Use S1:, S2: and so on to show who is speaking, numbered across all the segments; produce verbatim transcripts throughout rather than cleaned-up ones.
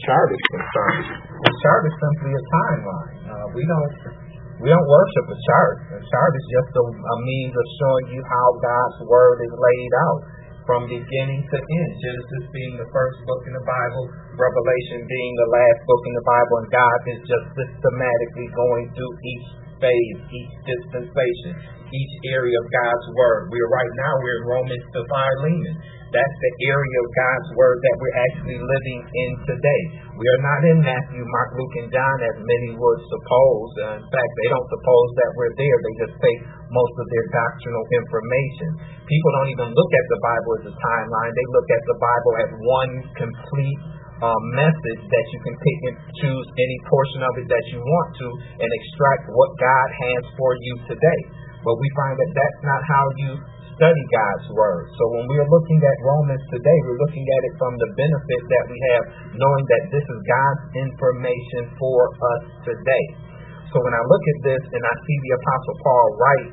S1: chart is concerned. The chart is simply a timeline. Uh, we don't we don't worship a chart. A chart is just a, a means of showing you how God's word is laid out from beginning to end. Genesis being the first book in the Bible, Revelation being the last book in the Bible, and God is just systematically going through each phase, each dispensation, each area of God's word. We're right now we're in Romans to Philemon. That's the area of God's word that we're actually living in today. We are not in Matthew, Mark, Luke, and John as many would suppose. Uh, in fact, they don't suppose that we're there. They just take most of their doctrinal information. People don't even look at the Bible as a timeline. They look at the Bible as one complete uh, message that you can pick and choose any portion of it that you want to and extract what God has for you today. But we find that that's not how you study God's word. So when we're looking at Romans today, we're looking at it from the benefit that we have, knowing that this is God's information for us today. So when I look at this and I see the Apostle Paul write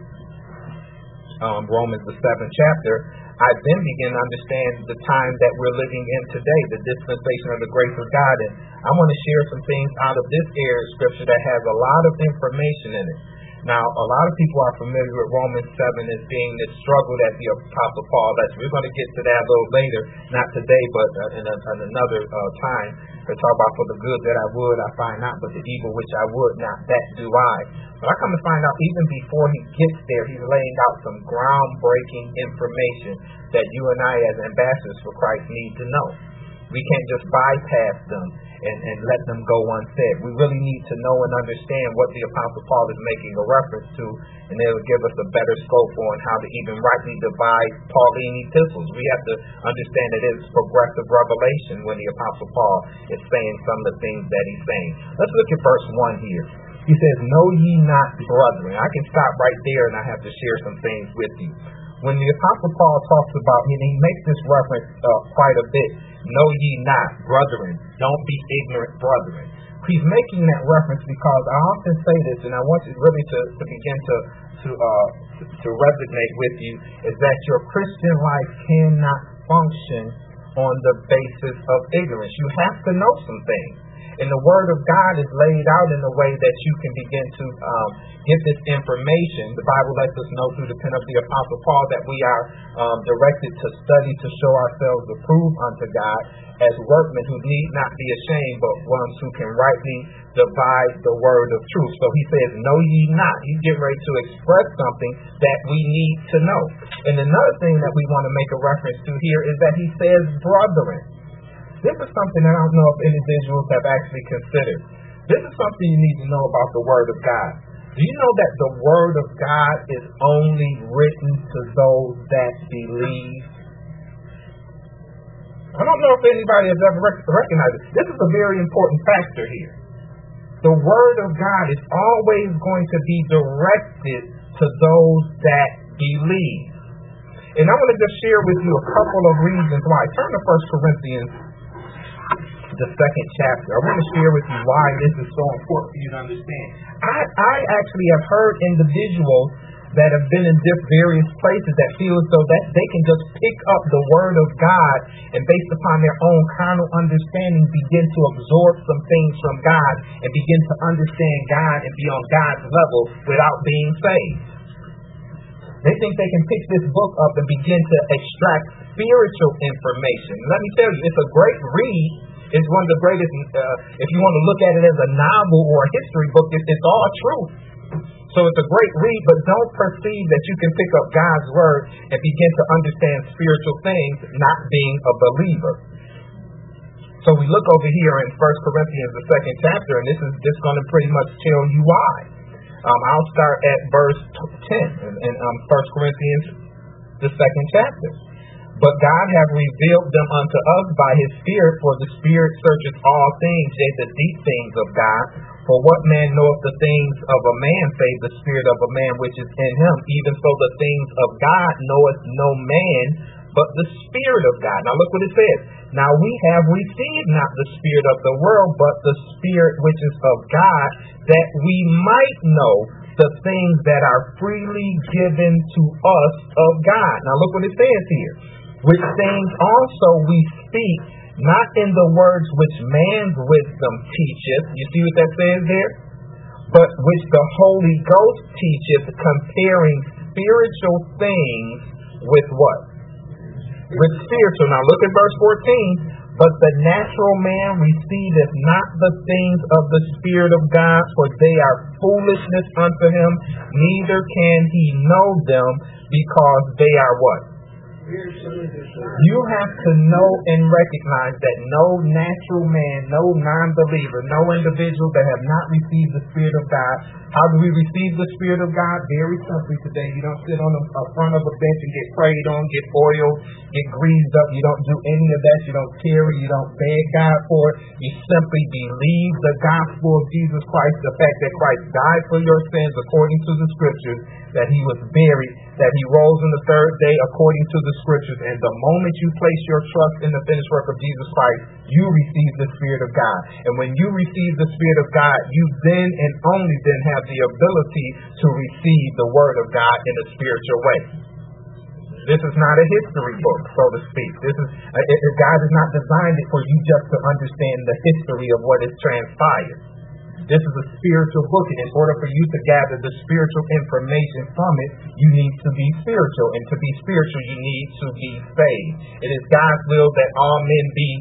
S1: um, Romans the seventh chapter, I then begin to understand the time that we're living in today, the dispensation of the grace of God. And I want to share some things out of this area of scripture that has a lot of information in it. Now, a lot of people are familiar with Romans seven as being the struggle that the Apostle Paul has. We're going to get to that a little later, not today, but uh, in, a, in another uh, time. To talk about for the good that I would, I find not, but the evil which I would not, that do I. But I come to find out even before he gets there, he's laying out some groundbreaking information that you and I as ambassadors for Christ need to know. We can't just bypass them and, and let them go unsaid. We really need to know and understand what the Apostle Paul is making a reference to, and it will give us a better scope on how to even rightly divide Pauline epistles. We have to understand that it's progressive revelation when the Apostle Paul is saying some of the things that he's saying. Let's look at verse one here. He says, "Know ye not, brethren." I can stop right there and I have to share some things with you. When the Apostle Paul talks about, and he makes this reference uh, quite a bit, "Know ye not, brethren, don't be ignorant, brethren." He's making that reference because I often say this, and I want you really to, to begin to to, uh, to to resonate with you, is that your Christian life cannot function on the basis of ignorance. You have to know some things. And the Word of God is laid out in a way that you can begin to um, get this information. The Bible lets us know through the pen of the Apostle Paul that we are um, directed to study to show ourselves approved unto God as workmen who need not be ashamed, but ones who can rightly divide the word of truth. So he says, "Know ye not." He's getting ready to express something that we need to know. And another thing that we want to make a reference to here is that he says, "Brethren." This is something that I don't know if individuals have actually considered. This is something you need to know about the Word of God. Do you know that the Word of God is only written to those that believe? I don't know if anybody has ever rec- recognized it. This is a very important factor here. The Word of God is always going to be directed to those that believe. And I want to just share with you a couple of reasons why. Turn to First Corinthians, the second chapter. I want to share with you why this is so important for you to understand. I, I actually have heard individuals that have been in various places that feel as though that they can just pick up the Word of God and based upon their own carnal understanding begin to absorb some things from God and begin to understand God and be on God's level without being saved. They think they can pick this book up and begin to extract spiritual information. Let me tell you, it's a great read. It's one of the greatest, uh, if you want to look at it as a novel or a history book, it's, it's all true. So it's a great read, but don't perceive that you can pick up God's word and begin to understand spiritual things not being a believer. So we look over here in First Corinthians, the second chapter, and this is just going to pretty much tell you why. Um, I'll start at verse ten in, in um, First Corinthians, the second chapter. "But God hath revealed them unto us by his Spirit, for the Spirit searcheth all things, yea, the deep things of God. For what man knoweth the things of a man, save the spirit of a man which is in him? Even so the things of God knoweth no man, but the Spirit of God." Now look what it says. "Now we have received not the spirit of the world, but the Spirit which is of God, that we might know the things that are freely given to us of God." Now look what it says here. "Which things also we speak, not in the words which man's wisdom teacheth. You see what that says there? But which the Holy Ghost teacheth, comparing spiritual things with what? With spiritual. Now look at verse fourteen. But the natural man receiveth not the things of the Spirit of God, for they are foolishness unto him, neither can he know them, because they are what? You have to know and recognize that no natural man, no non-believer, no individual that have not received the Spirit of God. How do we receive the Spirit of God? Very simply today. You don't sit on the front of a bench and get prayed on, get oiled, get greased up. You don't do any of that. You don't carry. You don't beg God for it. You simply believe the gospel of Jesus Christ, the fact that Christ died for your sins according to the Scriptures, that he was buried, that he rose on the third day according to the Scriptures. And the moment you place your trust in the finished work of Jesus Christ, you receive the Spirit of God. And when you receive the Spirit of God, you then and only then have the ability to receive the Word of God in a spiritual way. This is not a history book, so to speak. This is uh, God has not designed it for you just to understand the history of what has transpired. This is a spiritual book, and in order for you to gather the spiritual information from it, you need to be spiritual. And to be spiritual, you need to be saved. It is God's will that all men be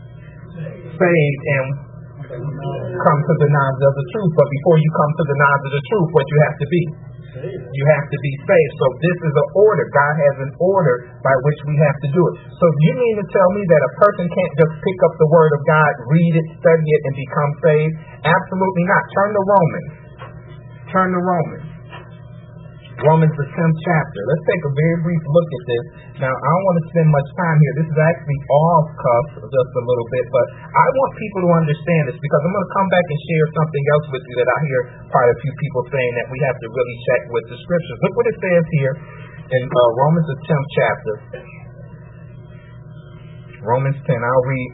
S1: saved and come to the knowledge of the truth. But before you come to the knowledge of the truth, what you have to be? You have to be saved. So this is an order. God has an order by which we have to do it. So you mean to tell me that a person can't just pick up the Word of God, read it, study it, and become saved? Absolutely not. Turn to Romans. Turn to Romans. Romans, the tenth chapter. Let's take a very brief look at this. Now, I don't want to spend much time here. This is actually off cuff just a little bit, but I want people to understand this because I'm going to come back and share something else with you that I hear quite a few people saying that we have to really check with the Scriptures. Look what it says here in uh, Romans, the tenth chapter. Romans ten, I'll read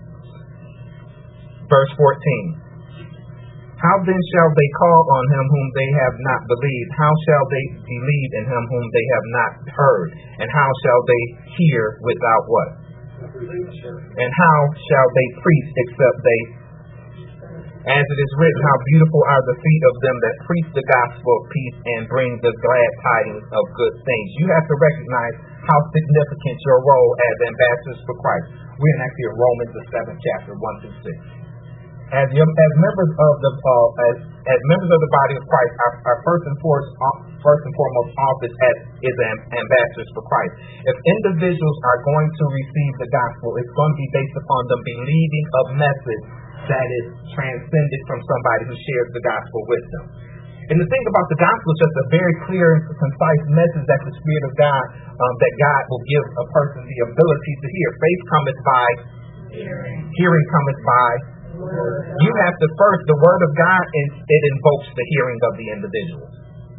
S1: verse fourteen. How then shall they call on him whom they have not believed? How shall they believe in him whom they have not heard? And how shall they hear without what? And how shall they preach except they? As it is written, how beautiful are the feet of them that preach the gospel of peace and bring the glad tidings of good things. You have to recognize how significant your role as ambassadors for Christ. We're in actually Romans the seventh chapter, one through six. As, your, as members of the uh, as, as members of the body of Christ, our, our first and foremost first and foremost office as, is am, ambassadors for Christ. If individuals are going to receive the gospel, it's going to be based upon them believing a message that is transcended from somebody who shares the gospel with them. And the thing about the gospel is just a very clear and concise message that the Spirit of God, um, that God will give a person the ability to hear. Faith cometh by hearing, hearing cometh by. You have to first, the Word of God, is, it invokes the hearing of the individual.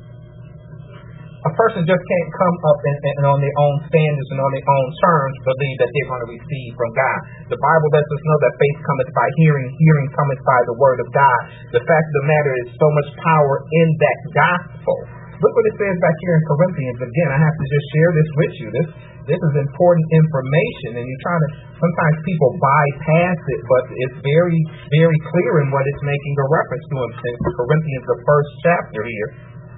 S1: A person just can't come up and, and on their own standards and on their own terms believe that they're going to receive from God. The Bible lets us know that faith cometh by hearing, hearing cometh by the Word of God. The fact of the matter is so much power in that gospel. Look what it says back here in Corinthians. Again, I have to just share this with you. This this is important information, and you're trying to, sometimes people bypass it, but it's very, very clear in what it's making a reference to in Corinthians, the first chapter here.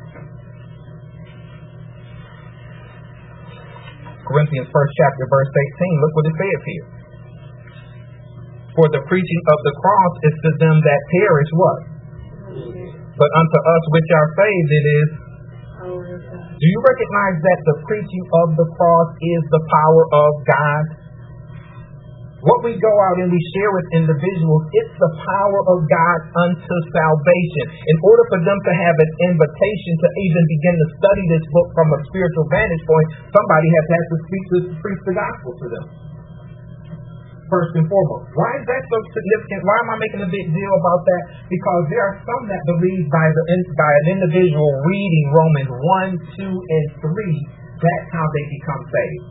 S1: Corinthians first chapter, verse eighteen. Look what it says here. For the preaching of the cross is to them that perish what? But unto us which are saved it is. Do you recognize that the preaching of the cross is the power of God? What we go out and we share with individuals, it's the power of God unto salvation. In order for them to have an invitation to even begin to study this book from a spiritual vantage point, somebody has had to speak to preach the gospel to them. First and foremost. Why is that so significant? Why am I making a big deal about that? Because there are some that believe by the by an individual reading Romans one, two, and three, that's how they become saved.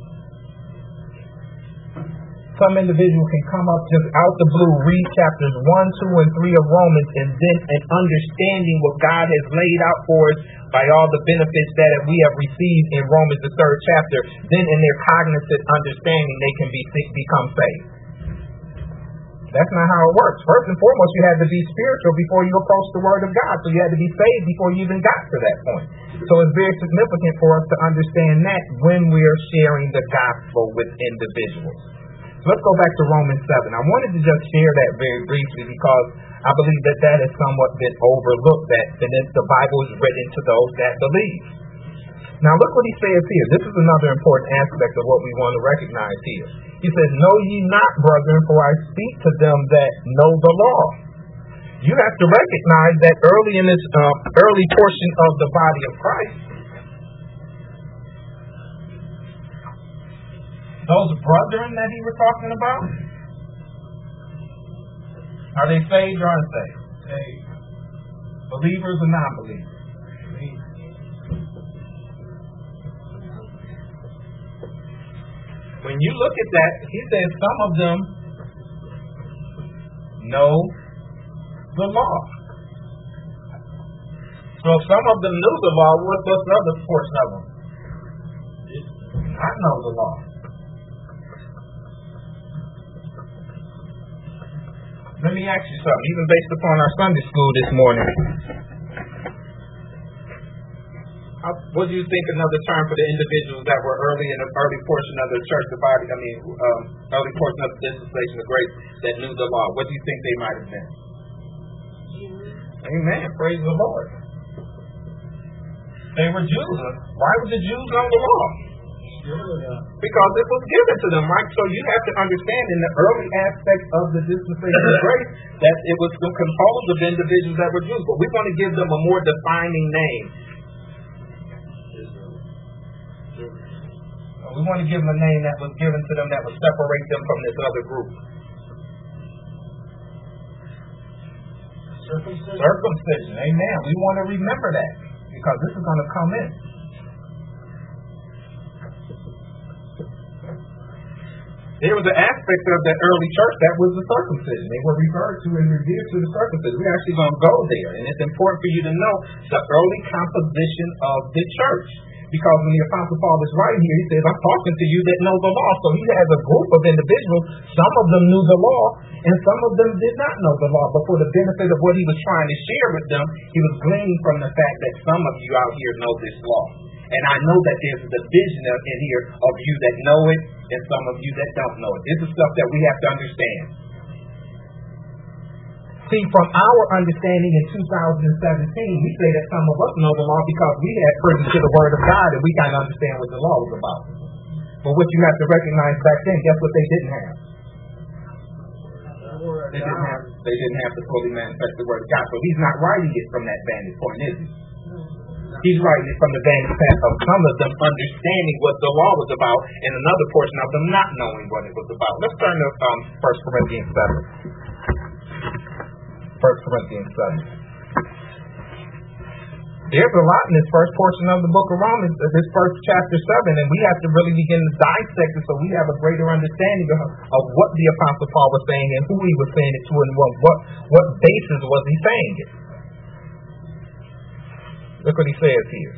S1: Some individual can come up just out the blue, read chapters one, two, and three of Romans, and then in understanding what God has laid out for us by all the benefits that we have received in Romans, the third chapter, then in their cognizant understanding, they can be become saved. That's not how it works. First and foremost, you had to be spiritual before you approached the Word of God. So you had to be saved before you even got to that point. So it's very significant for us to understand that when we're sharing the gospel with individuals. So let's go back to Romans seven. I wanted to just share that very briefly because I believe that that has somewhat been overlooked, that the Bible is written to those that believe. Now look what he says here. This is another important aspect of what we want to recognize here. He says, know ye not, brethren, for I speak to them that know the law. You have to recognize that early in this um, early portion of the body of Christ, those brethren that he was talking about, are they saved or unsaved? Saved. Believers or non-believers? When you look at that, he says some of them know the law. So if some of them knew the law, what's the other portion of them? I know the law. Let me ask you something, even based upon our Sunday school this morning. How, what do you think another term for the individuals that were early in the early portion of the church, the body, I mean, um, early portion of the dispensation of grace that knew the law? What do you think they might have been? Amen. Praise the Lord. They were Jews. Why would the Jews know the law? Because it was given to them, right? So you have to understand in the early aspect of the dispensation of grace that it was composed of individuals that were Jews. But we want to give them a more defining name. We want to give them a name that was given to them that would separate them from this other group. Circumcision. Circumcision. Amen. We want to remember that because this is going to come in. There was an aspect of the early church that was the circumcision. They were referred to and revered to the circumcision. We're actually going to go there. And it's important for you to know the early composition of the church. Because when the Apostle Paul is writing here, he says, I'm talking to you that know the law. So he has a group of individuals. Some of them knew the law, and some of them did not know the law. But for the benefit of what he was trying to share with them, he was gleaning from the fact that some of you out here know this law. And I know that there's a division in here of you that know it and some of you that don't know it. This is stuff that we have to understand. See, from our understanding in two thousand seventeen, we say that some of us know the law because we had privy to the Word of God and we kind of understand what the law was about. But what you have to recognize back then, guess what they didn't have? They didn't have, they didn't have to fully manifest the Word of God. So he's not writing it from that vantage point, is he? He's writing it from the vantage point of some of them understanding what the law was about and another portion of them not knowing what it was about. Let's turn to um, First Corinthians seven. First Corinthians seven. There's a lot in this first portion of the book of Romans, this first chapter seven, and we have to really begin to dissect it so we have a greater understanding of, of what the Apostle Paul was saying and who he was saying it to and what, what, what basis was he saying it. Look what he says here.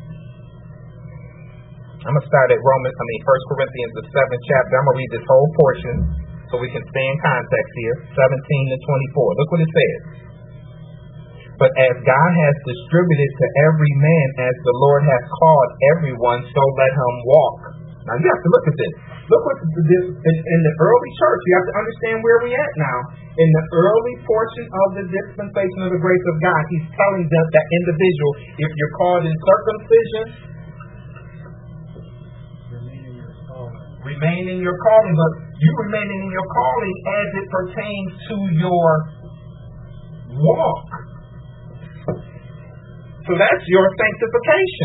S1: I'm going to start at Romans, I mean First Corinthians, the seventh chapter. I'm going to read this whole portion so we can stay in context here, seventeen to twenty-four. Look what it says. But as God has distributed to every man as the Lord has called everyone, so let him walk. Now you have to look at this. Look what this in the early church. You have to understand where we're at now. In the early portion of the dispensation of the grace of God, he's telling them, that individual, if you're called in circumcision, remain in your calling, but you remaining in your calling as it pertains to your walk. So that's your sanctification.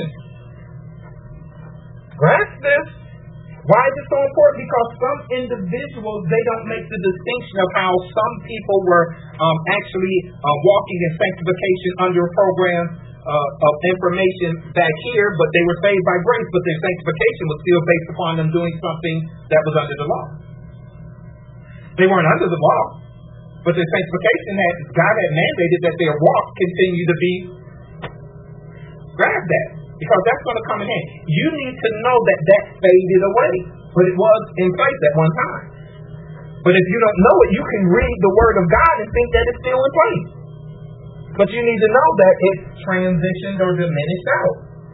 S1: Grasp this. Why is it so important? Because some individuals, they don't make the distinction of how some people were um, actually uh, walking in sanctification under a program uh, of information back here, but they were saved by grace, but their sanctification was still based upon them doing something that was under the law. They weren't under the law, but their sanctification had, God had mandated that their walk continue to be. Grab that. Because that's going to come in handy. You need to know that that faded away. But it was in place at one time. But if you don't know it, you can read the word of God and think that it's still in place. But you need to know that it's transitioned or diminished out.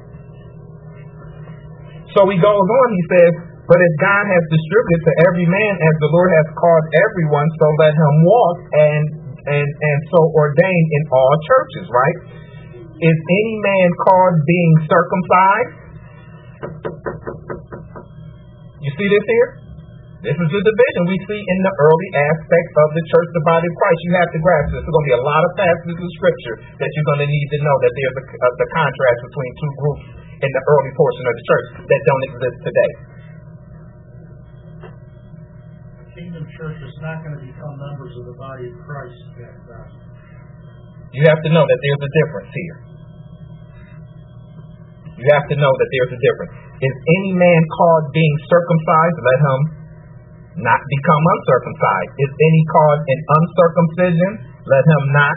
S1: So he goes on, he says, but as God has distributed to every man as the Lord has called everyone, so let him walk and and and so ordained in all churches, right? Is any man called being circumcised? You see this here? This is the division we see in the early aspects of the church, the body of Christ. You have to grasp this. There's going to be a lot of passages of scripture that you're going to need to know that there's a, a, the contrast between two groups in the early portion of the church that don't exist today.
S2: The kingdom church is not going to become members of the body of Christ.
S1: You have to know that there's a difference here. You have to know that there's a difference. Is any man called being circumcised? Let him not become uncircumcised. Is any called in uncircumcision? Let him not.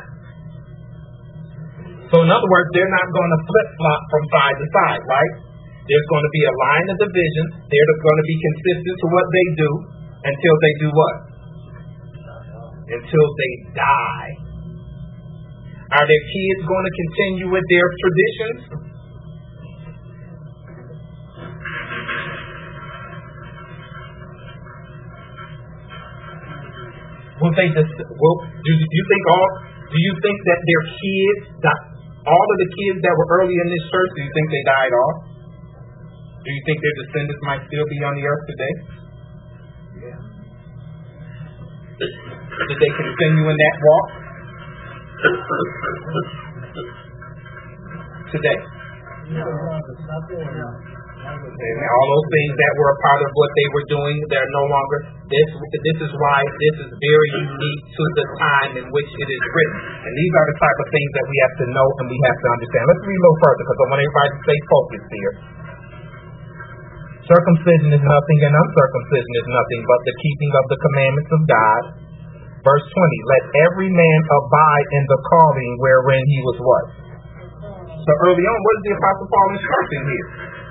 S1: So in other words, they're not going to flip-flop from side to side, right? There's going to be a line of division. They're going to be consistent to what they do until they do what? Until they die. Are their kids going to continue with their traditions? Will they just, will, do you think all, do you think that their kids, that all of the kids that were early in this church, do you think they died off? Do you think their descendants might still be on the earth today? Yeah. Did they continue in that walk? Today. And all those things that were a part of what they were doing, they're no longer. This this is why this is very unique to the time in which it is written. And these are the type of things that we have to know and we have to understand. Let's read a little further because I want everybody to stay focused here. Circumcision is nothing and uncircumcision is nothing but the keeping of the commandments of God. Verse twenty, let every man abide in the calling wherein he was what? So early on, what is the Apostle Paul instructing here?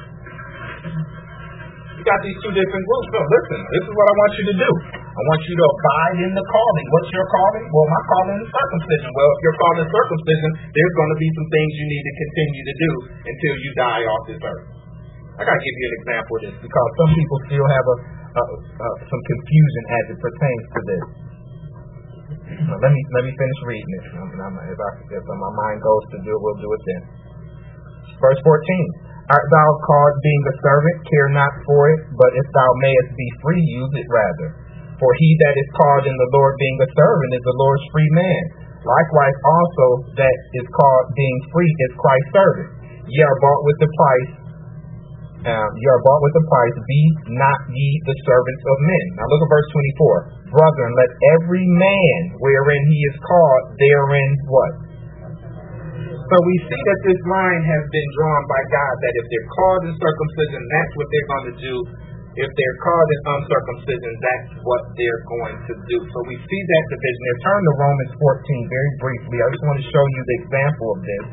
S1: You got these two different groups. So listen, this is what I want you to do. I want you to abide in the calling. What's your calling? Well, my calling is circumcision. Well, if your calling is circumcision, there's going to be some things you need to continue to do until you die off this earth. I got to give you an example of this because some people still have a, a, a some confusion as it pertains to this. Now, let me let me finish reading this. If, I, if my mind goes to do it, we'll do it then. Verse fourteen. Art thou called being a servant? Care not for it, but if thou mayest be free, use it rather. For he that is called in the Lord being a servant is the Lord's free man. Likewise also that is called being free is Christ's servant. Ye are bought with the price. Um, ye are bought with the price. Be not ye the servants of men. Now look at verse twenty-four. Brethren, let every man wherein he is called therein what? So we see that this line has been drawn by God that if they're called in circumcision, that's what they're going to do. If they're called in uncircumcision, that's what they're going to do. So we see that division. Now turn to Romans fourteen very briefly. I just want to show you the example of this.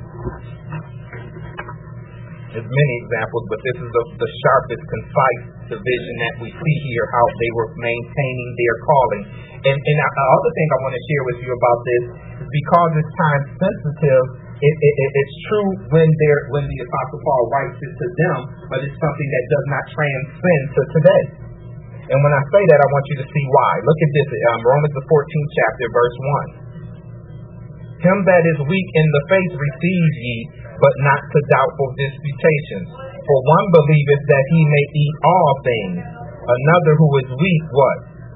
S1: There's many examples, but this is the, the sharpest, concise division that we see here, how they were maintaining their calling. And, and the other thing I want to share with you about this is because it's time sensitive, It, it, it, it's true when they're when the Apostle Paul writes it to them, but it's something that does not transcend to today. And when I say that, I want you to see why. Look at this, um, Romans the fourteenth chapter, verse one. Him that is weak in the faith receive ye, but not to doubtful disputations. For one believeth that he may eat all things, another who is weak, what?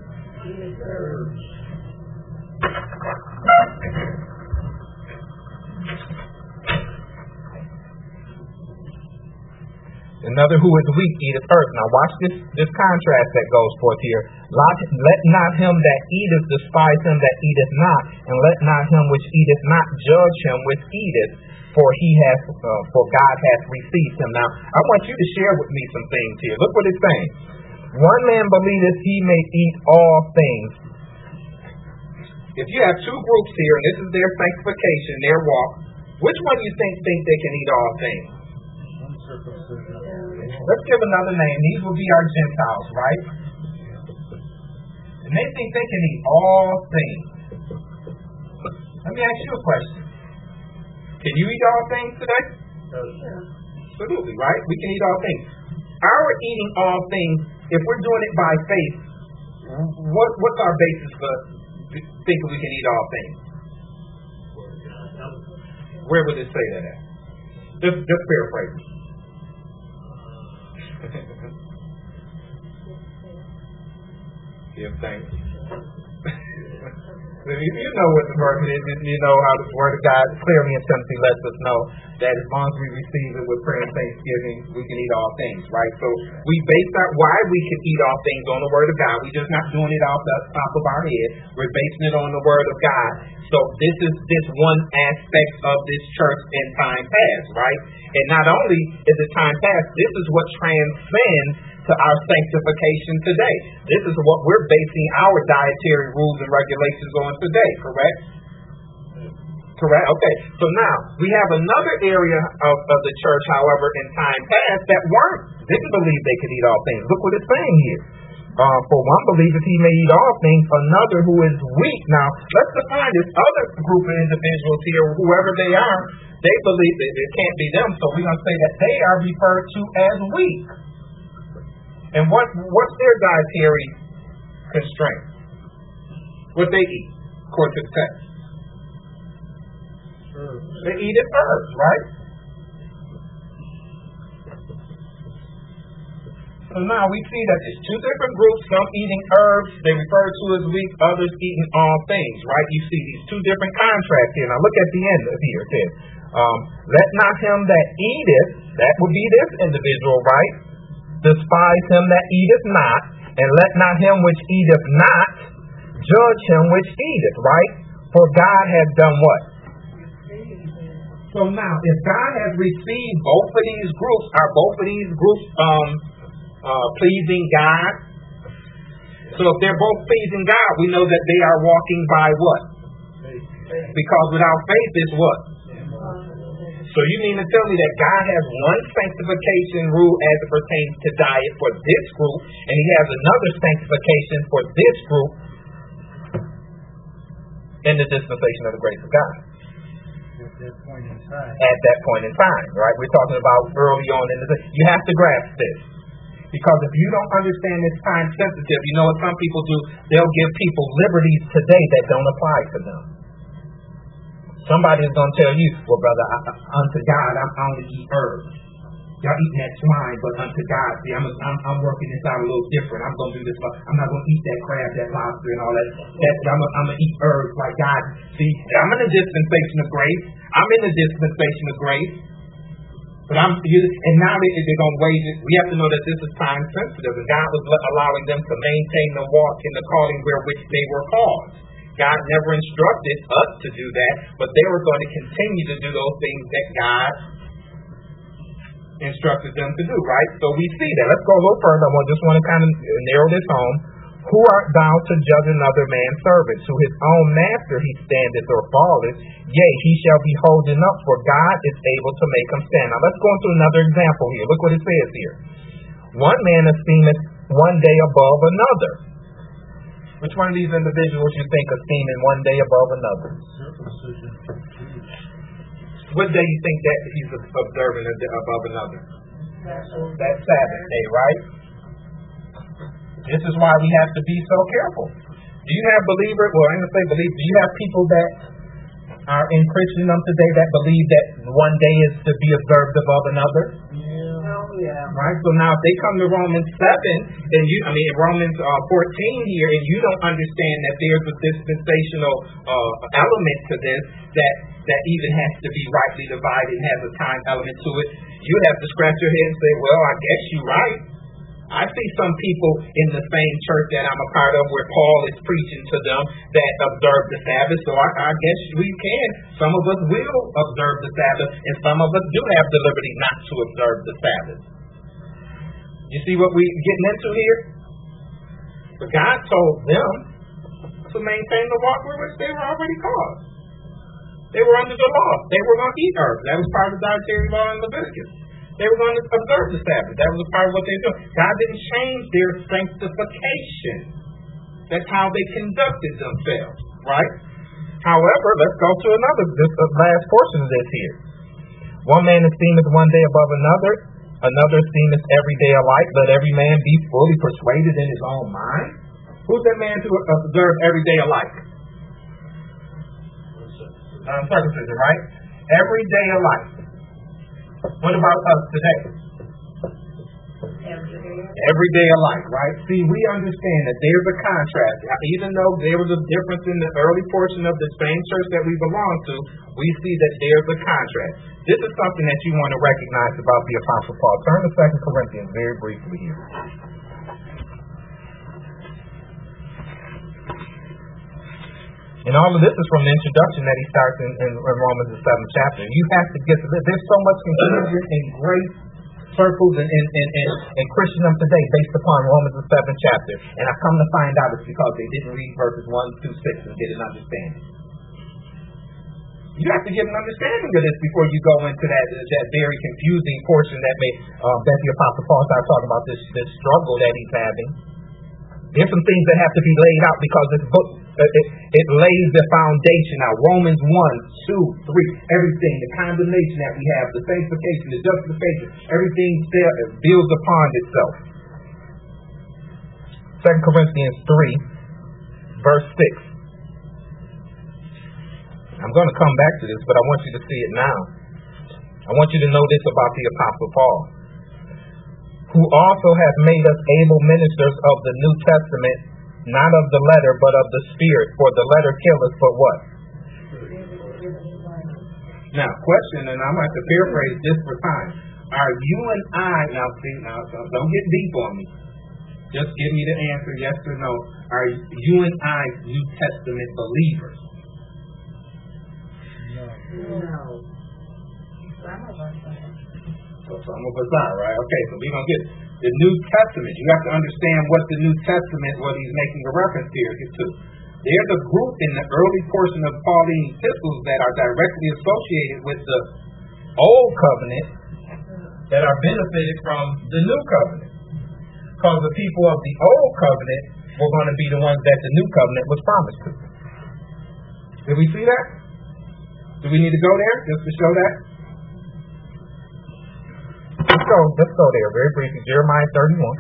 S1: Another who is weak eateth earth. Now watch this, this contrast that goes forth here. Let, let not him that eateth despise him that eateth not, and let not him which eateth not judge him which eateth, for he has, uh, for God hath received him. Now I want you to share with me some things here. Look what it's saying. One man believeth he may eat all things. If you have two groups here, and this is their sanctification, their walk, which one do you think think they can eat all things? Let's give another name. These will be our Gentiles, right? And they think they can eat all things. Let me ask you a question. Can you eat all things today? Absolutely, right? We can eat all things. Our eating all things, if we're doing it by faith, what, what's our basis for thinking we can eat all things? Where would it say that at? Just, just paraphrase. Give thanks. You know what the verse is. You know how the word of God clearly and simply lets us know that as long as we receive it with prayer and thanksgiving, we can eat all things, right? So we base our why we can eat all things on the word of God. We're just not doing it off the top of our head. We're basing it on the word of God. So this is this one aspect of this church in time past, right? And not only is it time past, this is what transcends to our sanctification today. This is what we're basing our dietary rules and regulations on today, correct? Correct? Okay. So now, we have another area of, of the church, however, in time past that weren't, didn't believe they could eat all things. Look what it's saying here. Uh, for one believeth he may eat all things, another who is weak. Now, let's define this other group of individuals here, whoever they are, they believe that it can't be them, so we're going to say that they are referred to as weak. And what what's their dietary constraint? What they eat, according to the text? Herbs. They eat it herbs, right? So now we see that there's two different groups, some eating herbs, they refer to as weak, others eating all things, right? You see these two different contrasts here. Now look at the end of here. It says, um, let not him that eateth, that would be this individual, right? Despise him that eateth not, and let not him which eateth not judge him which eateth, right? For God hath done what? So now, if God has received both of these groups, are both of these groups um, uh, pleasing God? So if they're both pleasing God, we know that they are walking by what? Because without faith is what? So you mean to tell me that God has one sanctification rule as it pertains to diet for this group, and he has another sanctification for this group in the dispensation of the grace of God?
S2: At that point in time.
S1: At that point in time, right? We're talking about early on in the day. You have to grasp this. Because if you don't understand this time sensitive, you know what some people do? They'll give people liberties today that don't apply to them. Somebody is going to tell you, well, brother, I, unto God, I'm only eat herbs. Y'all eating that swine, but unto God, see, I'm, I'm, I'm working this out a little different. I'm going to do this. I'm not going to eat that crab, that lobster, and all that. that I'm going to eat herbs like God. See, I'm in the dispensation of grace. I'm in the dispensation of grace. But I'm, and now they, they're going to wage it. We have to know that this is time sensitive, and God was allowing them to maintain the walk in the calling wherewith they were called. God never instructed us to do that, but they were going to continue to do those things that God instructed them to do, right? So we see that. Let's go a little further. I just want to kind of narrow this home. Who art thou to judge another man's servant? To his own master he standeth or falleth. Yea, he shall be holding up, for God is able to make him stand. Now let's go into another example here. Look what it says here. One man esteemeth one day above another. Which one of these individuals you think esteeming one day above another? What day you think that he's observing above another? That Sabbath day, right? This is why we have to be so careful. Do you have believers, well, I'm going to say believers, do you have people that are in Christendom today that believe that one day is to be observed above another?
S3: Yeah. Oh, yeah.
S1: Right? So now if they come to Romans seven, and you, I mean, Romans uh, fourteen here, and you don't understand that there's a dispensational uh, element to this that that even has to be rightly divided and has a time element to it, you have to scratch your head and say, well, I guess you're right. I see some people in the same church that I'm a part of where Paul is preaching to them that observe the Sabbath. So I, I guess we can. Some of us will observe the Sabbath, and some of us do have the liberty not to observe the Sabbath. You see what we're getting into here? But God told them to maintain the walk with which they were already called. They were under the law. They were going to eat herbs. That was part of the dietary law in Leviticus. They were going to observe the Sabbath. That was a part of what they were doing. God didn't change their sanctification. That's how they conducted themselves, right? However, let's go to another, this uh, last portion of this here. One man esteemeth one day above another, another esteemeth every day alike. Let every man be fully persuaded in his own mind. Who's that man to observe every day alike? Um, circumcision, right? Every day alike. What about us today? Every day alike, right? See, we understand that there's a contrast. Even though there was a difference in the early portion of the same church that we belong to, we see that there's a contrast. This is something that you want to recognize about the Apostle Paul. Turn to Second Corinthians very briefly here. And all of this is from the introduction that he starts in, in, in Romans the seventh chapter. You have to get to this. There's so much confusion in great circles and in, in, in, in Christendom today based upon Romans the seventh chapter. And I come to find out it's because they didn't read verses one through six and get an understanding. You have to get an understanding of this before you go into that that very confusing portion that may um, that the Apostle Paul starts talking about this this struggle that he's having. There's some things that have to be laid out because this book uh, it, it lays the foundation out. Romans one, two, three, everything, the condemnation that we have, the sanctification, the justification, everything still builds upon itself. Second Corinthians three, verse six. I'm going to come back to this, but I want you to see it now. I want you to know this about the Apostle Paul, who also hath made us able ministers of the New Testament, not of the letter, but of the Spirit. For the letter killeth, but what? Now, question, and I'm going to have to paraphrase this for time. Are you and I, now see, now don't get deep on me. Just give me the answer, yes or no. Are you and I New Testament believers?
S3: No. Some of us are.
S1: So some of us are, right? Okay, so we don't get it. The New Testament. You have to understand what the New Testament, what he's making a reference here to. There's a group in the early portion of Pauline epistles that are directly associated with the Old Covenant that are benefited from the New Covenant. Because the people of the Old Covenant were going to be the ones that the New Covenant was promised to. Did we see that? Do we need to go there just to show that? Let's go, let's go there very briefly. Jeremiah thirty-one.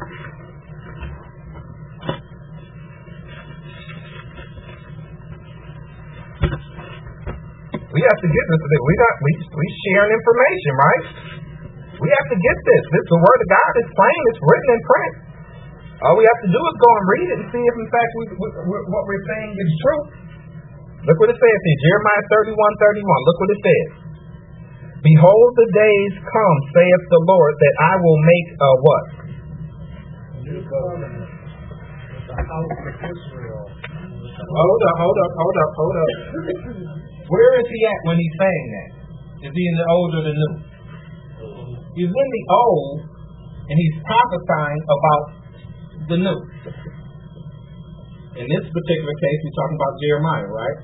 S1: We have to get this. We got we we sharing information, right? We have to get this. This the word of God is plain. It's written in print. All we have to do is go and read it and see if, in fact, we, we, we, what we're saying is true. Look what it says here, Jeremiah thirty-one, thirty-one. Look what it says. Behold, the days come, saith the Lord, that I will make a what?
S2: New covenant with the house of Israel.
S1: Hold up, hold up, hold up, hold up. Where is he at when he's saying that? Is he in the old or the new? He's in the old, and he's prophesying about the new. In this particular case, we're talking about Jeremiah, right?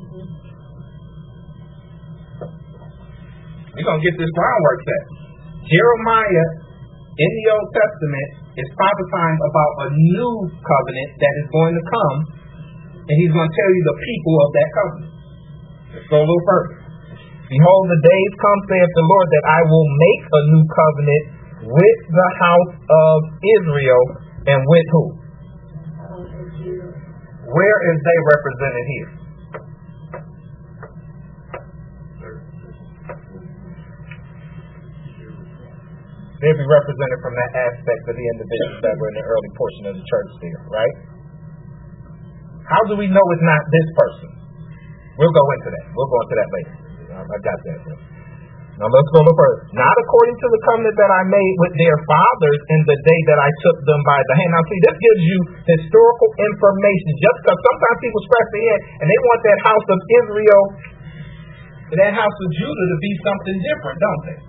S1: We're going to get this groundwork set. Jeremiah in the Old Testament is prophesying about a new covenant that is going to come, and he's going to tell you the people of that covenant. Let's go a little further. Behold, the days come, saith the Lord, that I will make a new covenant with the house of Israel, and with who? Where is they represented here? They'll be represented from that aspect of the individuals that were in the early portion of the church there, right? How do we know it's not this person? We'll go into that. We'll go into that later. I got that. Now let's go a little further. Not according to the covenant that I made with their fathers in the day that I took them by the hand. Now see, this gives you historical information, just because sometimes people scratch their head and they want that house of Israel, that house of Judah to be something different, don't they?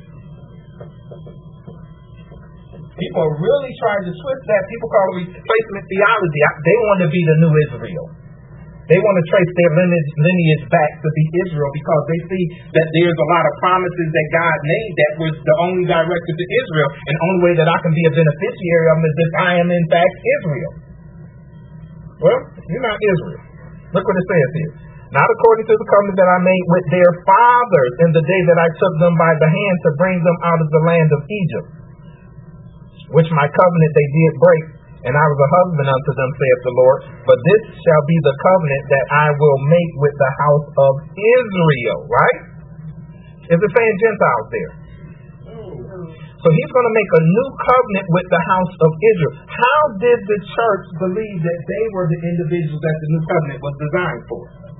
S1: People are really trying to twist that. People call it replacement theology. They want to be the new Israel. They want to trace their lineage, lineage back to be Israel because they see that there's a lot of promises that God made that was the only directed to Israel. And the only way that I can be a beneficiary of them is if I am in fact Israel. Well, you're not Israel. Look what it says here. Not according to the covenant that I made with their fathers in the day that I took them by the hand to bring them out of the land of Egypt, which my covenant they did break, and I was a husband unto them, saith the Lord. But this shall be the covenant that I will make with the house of Israel. Right? Is it saying Gentiles there? So he's going to make a new covenant with the house of Israel. How did the church believe that they were the individuals that the new covenant was designed for?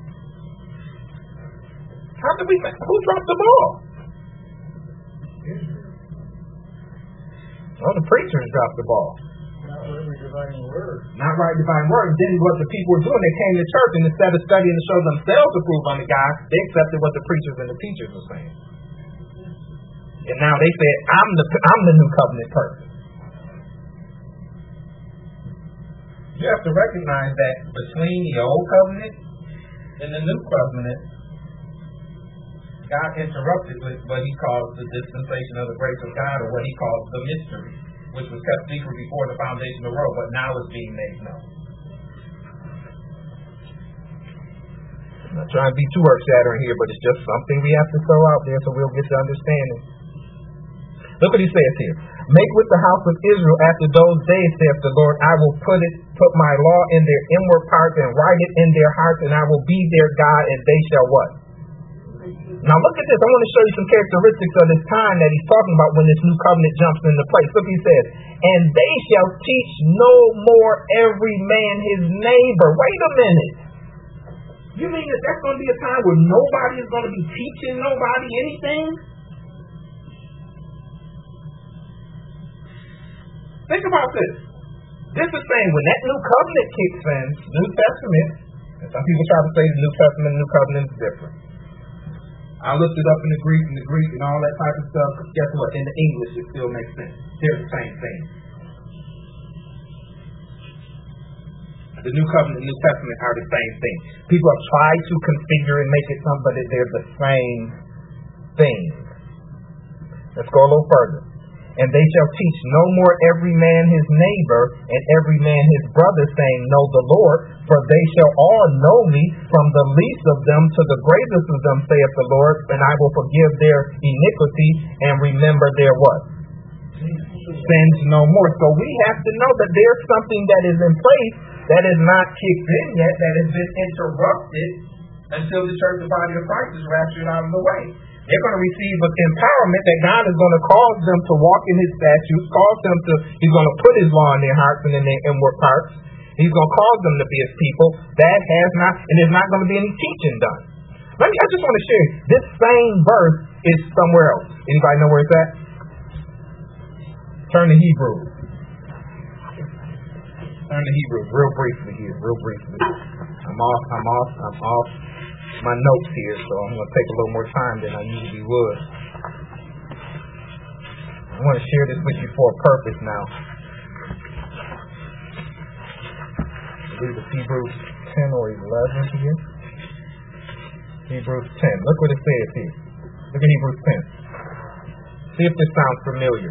S1: How did we think? Who dropped the ball? Oh, the preachers dropped the ball.
S2: Not really dividing word.
S1: Not right divine word. Then what the people were doing, they came to church and instead of studying to show themselves approved on the God, they accepted what the preachers and the teachers were saying. And now they said, I'm the I'm the new covenant person. You have to recognize that between the old covenant and the new covenant, God interrupted with what he calls the dispensation of the grace of God, or what he calls the mystery, which was kept secret before the foundation of the world, but now is being made known. I'm not trying to be too earth-shattering here, but it's just something we have to throw out there so we'll get to understanding. Look what he says here. Make with the house of Israel after those days, saith the Lord, I will put it, put my law in their inward parts and write it in their hearts, and I will be their God, and they shall what? Now look at this. I want to show you some characteristics of this time that he's talking about when this new covenant jumps into place. Look, he says, and they shall teach no more every man his neighbor. Wait a minute. You mean that that's going to be a time where nobody is going to be teaching nobody anything? Think about this. This is saying when that new covenant kicks in, New Testament, and some people try to say the New Testament and New Covenant is different. I looked it up in the Greek and the Greek and all that type of stuff. Guess what? In the English, it still makes sense. They're the same thing. The New Covenant and New Testament are the same thing. People have tried to configure and make it something, but they're the same thing. Let's go a little further. And they shall teach no more every man his neighbor and every man his brother, saying, Know the Lord, for they shall all know me, from the least of them to the greatest of them, saith the Lord, and I will forgive their iniquity and remember their what? Sins no more. So we have to know that there's something that is in place that is not kicked in yet, that has been interrupted until the church, the body of Christ, is raptured out of the way. They're going to receive an empowerment that God is going to cause them to walk in his statutes, cause them to, he's going to put his law in their hearts and in their inward parts. He's going to cause them to be his people. That has not, and there's not going to be any teaching done. Let me, I just want to share, this same verse is somewhere else. Anybody know where it's at? Turn to Hebrews. Turn to Hebrews real briefly here, real briefly. I'm off, I'm off, I'm off my notes here, so I'm going to take a little more time than I usually would. I want to share this with you for a purpose now. I believe it's Hebrews ten or eleven here. Hebrews ten. Look what it says here. Look at Hebrews ten. See if this sounds familiar.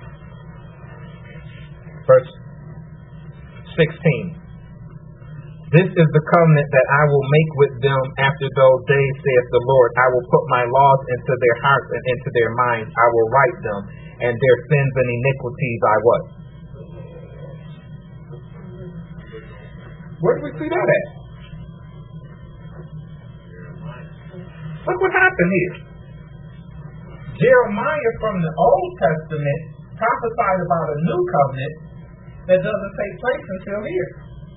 S1: Verse sixteen. This is the covenant that I will make with them after those days, saith the Lord. I will put my laws into their hearts and into their minds. I will write them, and their sins and iniquities I what? Where do we see that at? Look what happened here. Jeremiah from the Old Testament prophesied about a new covenant that doesn't take place until here.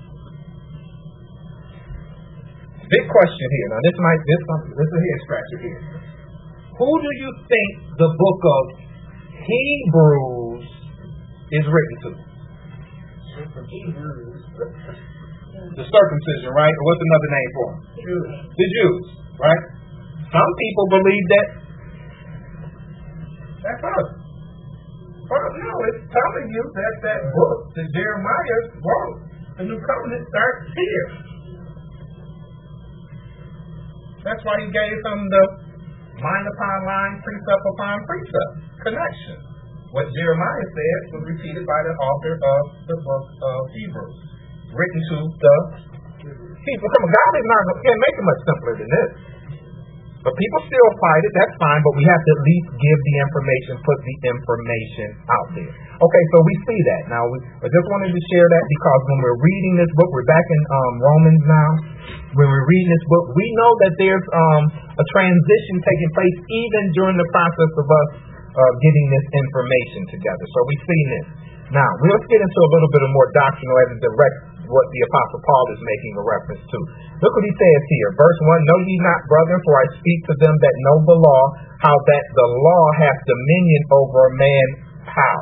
S1: Big question here. Now this might this this is a head scratcher here. Who do you think the book of Hebrews is written to? The circumcision, right? Or what's another name for them?
S2: Jews.
S1: The Jews, right? Some people believe that that's us. Well, no, it's telling you that that book that Jeremiah wrote, the New Covenant, starts here. That's why he gave them the line upon line, precept upon precept connection. What Jeremiah said was repeated by the author of the book of Hebrews. written to the people. Come on, God is not can't make it much simpler than this. But people still fight it, that's fine, but we have to at least give the information, put the information out there. Okay, so we see that. Now, we, I just wanted to share that because when we're reading this book, we're back in um, Romans now. When we're reading this book, we know that there's um, a transition taking place even during the process of us uh, getting this information together. So we see this. Now, let's get into a little bit of more doctrinal as it directs what the Apostle Paul is making a reference to. Look what he says here. Verse one, know ye not, brethren, for I speak to them that know the law, how that the law hath dominion over a man, how?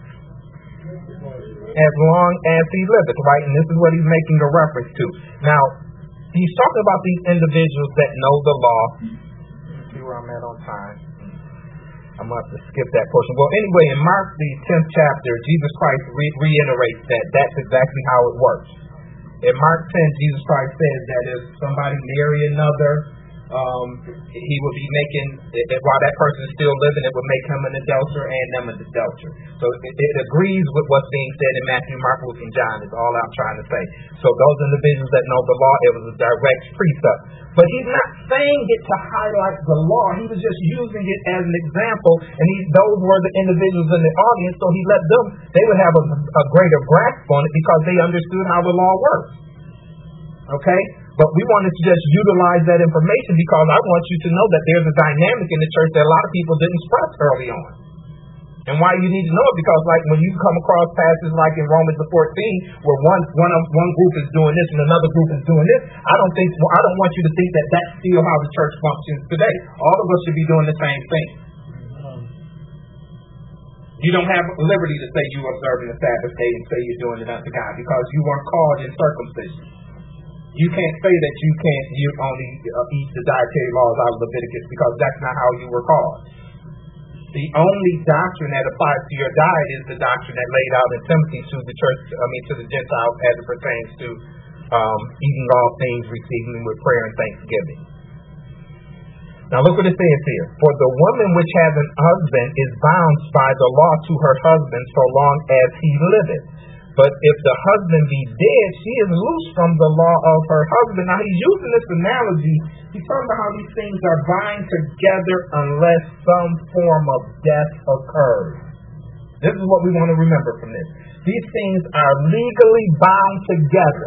S1: As long as he liveth, right? And this is what he's making a reference to. Now, he's talking about these individuals that know the law. Let's see where I'm at on time. I'm going to have to skip that portion. Well, anyway, in Mark, the tenth chapter, Jesus Christ re- reiterates that that's exactly how it works. In Mark ten, Jesus Christ says that if somebody marry another, um, he will be making, while that person is still living, it would make him an adulterer and them an adulterer. So it, it agrees with what's being said in Matthew, Mark, Luke, and John is all I'm trying to say. So those individuals that know the law, it was a direct precept. But he's not saying it to highlight the law. He was just using it as an example, and he, those were the individuals in the audience, so he let them, they would have a, a greater grasp on it because they understood how the law works. Okay? But we wanted to just utilize that information because I want you to know that there's a dynamic in the church that a lot of people didn't stress early on. And why you need to know it, because like when you come across passages like in Romans the fourteen, where one one of, one group is doing this and another group is doing this, I don't think I don't want you to think that that's still how the church functions today. All of us should be doing the same thing. You don't have liberty to say you observing the Sabbath day and say you're doing it unto God because you weren't called in circumcision. You can't say that you can't you only uh, eat the dietary laws out of Leviticus because that's not how you were called. The only doctrine that applies to your diet is the doctrine that laid out in Timothy to the church, I mean to the Gentiles as it pertains to um, eating all things, receiving them with prayer and thanksgiving. Now look what it says here. For the woman which has an husband is bound by the law to her husband so long as he liveth. But if the husband be dead, she is loose from the law of her husband. Now he's using this analogy. He's talking about how these things are bind together unless some form of death occurs. This is what we want to remember from this. These things are legally bound together.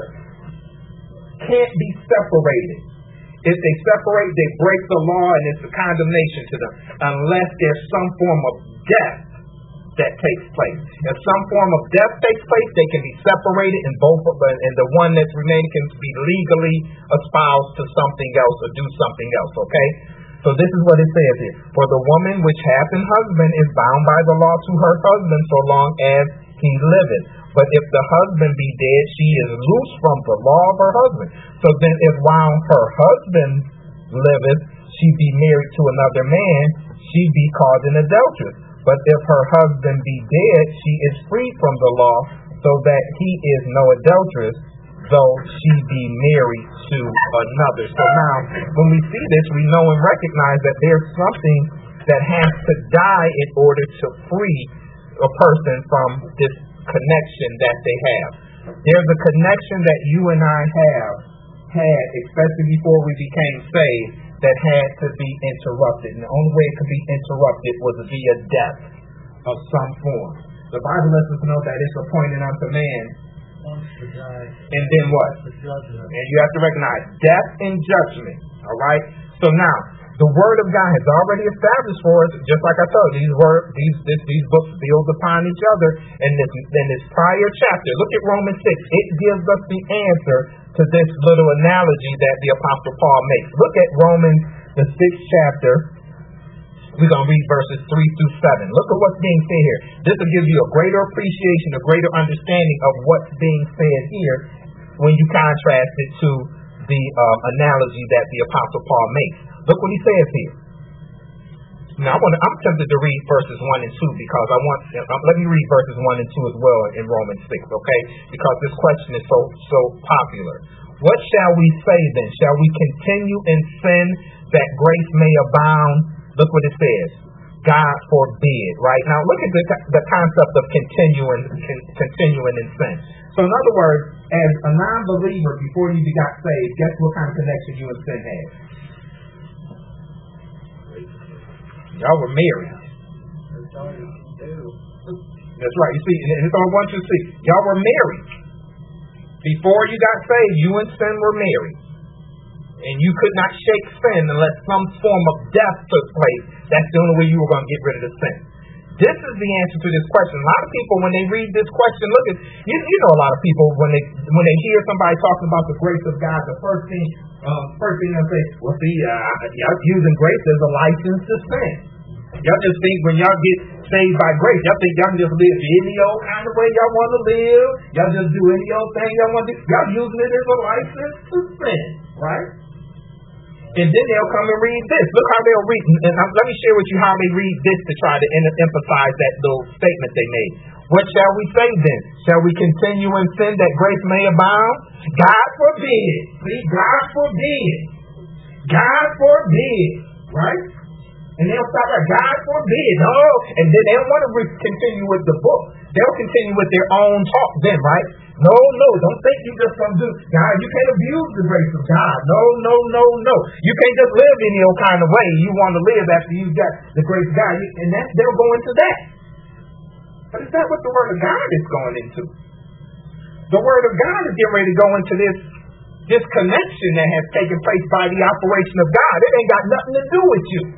S1: Can't be separated. If they separate, they break the law and it's a condemnation to them. Unless there's some form of death that takes place. If some form of death takes place, they can be separated, and both of them, and the one that's remaining can be legally espoused to something else or do something else. Okay, so this is what it says here: for the woman which hath an husband is bound by the law to her husband so long as he liveth. But if the husband be dead, she is loose from the law of her husband. So then, if while her husband liveth, she be married to another man, she be called an adulteress. But if her husband be dead, she is free from the law, so that he is no adulteress, though she be married to another. So now, when we see this, we know and recognize that there's something that has to die in order to free a person from this connection that they have. There's a connection that you and I have had, especially before we became saved, that had to be interrupted. And the only way it could be interrupted was via death of some form. The Bible lets us know that it's appointed unto man.
S2: Once to die.
S1: And then what?
S2: The judgment.
S1: And you have to recognize death and judgment. All right? So now, the Word of God has already established for us, just like I told you, these word, these this, these books build upon each other. And this, in this prior chapter, look at Romans six. It gives us the answer to this little analogy that the Apostle Paul makes. Look at Romans, the sixth chapter. We're going to read verses three through seven. Look at what's being said here. This will give you a greater appreciation, a greater understanding of what's being said here when you contrast it to the uh, analogy that the Apostle Paul makes. Look what he says here. Now, I want to, I'm tempted to read verses one and two because I want, uh, let me read verses one and two as well in Romans six, okay? Because this question is so, so popular. What shall we say then? Shall we continue in sin that grace may abound? Look what it says. God forbid, right? Now look at the, the concept of continuing, con, continuing in sin. So in other words, as a non-believer before you got saved, guess what kind of connection you and sin had? Y'all were married. That's right. You see, it's all I want you to see. Y'all were married. Before you got saved, you and sin were married. And you could not shake sin unless some form of death took place. That's the only way you were going to get rid of the sin. This is the answer to this question. A lot of people, when they read this question, look at, you, you know a lot of people, when they when they hear somebody talking about the grace of God, the first thing, um, first thing they'll say, well, see, uh, y'all using grace as a license to sin. Y'all just think when y'all get saved by grace, y'all think y'all can just live any old kind of way y'all want to live. Y'all just do any old thing y'all want to do. Y'all using it as a license to sin, right? And then they'll come and read this. Look how they'll read. And let me share with you how they read this to try to emphasize that little statement they made. What shall we say then? Shall we continue in sin that grace may abound? God forbid. See, God forbid. God forbid. Right? And they'll stop at God forbid. Oh, and then they don't want to re- continue with the book. They'll continue with their own talk then, right? No, no, don't think you just gonna do. God, you can't abuse the grace of God. No, no, no, no. You can't just live any old kind of way you want to live after you got the grace of God. And that they'll go into that. But is that what the Word of God is going into? The Word of God is getting ready to go into this, this connection that has taken place by the operation of God. It ain't got nothing to do with you.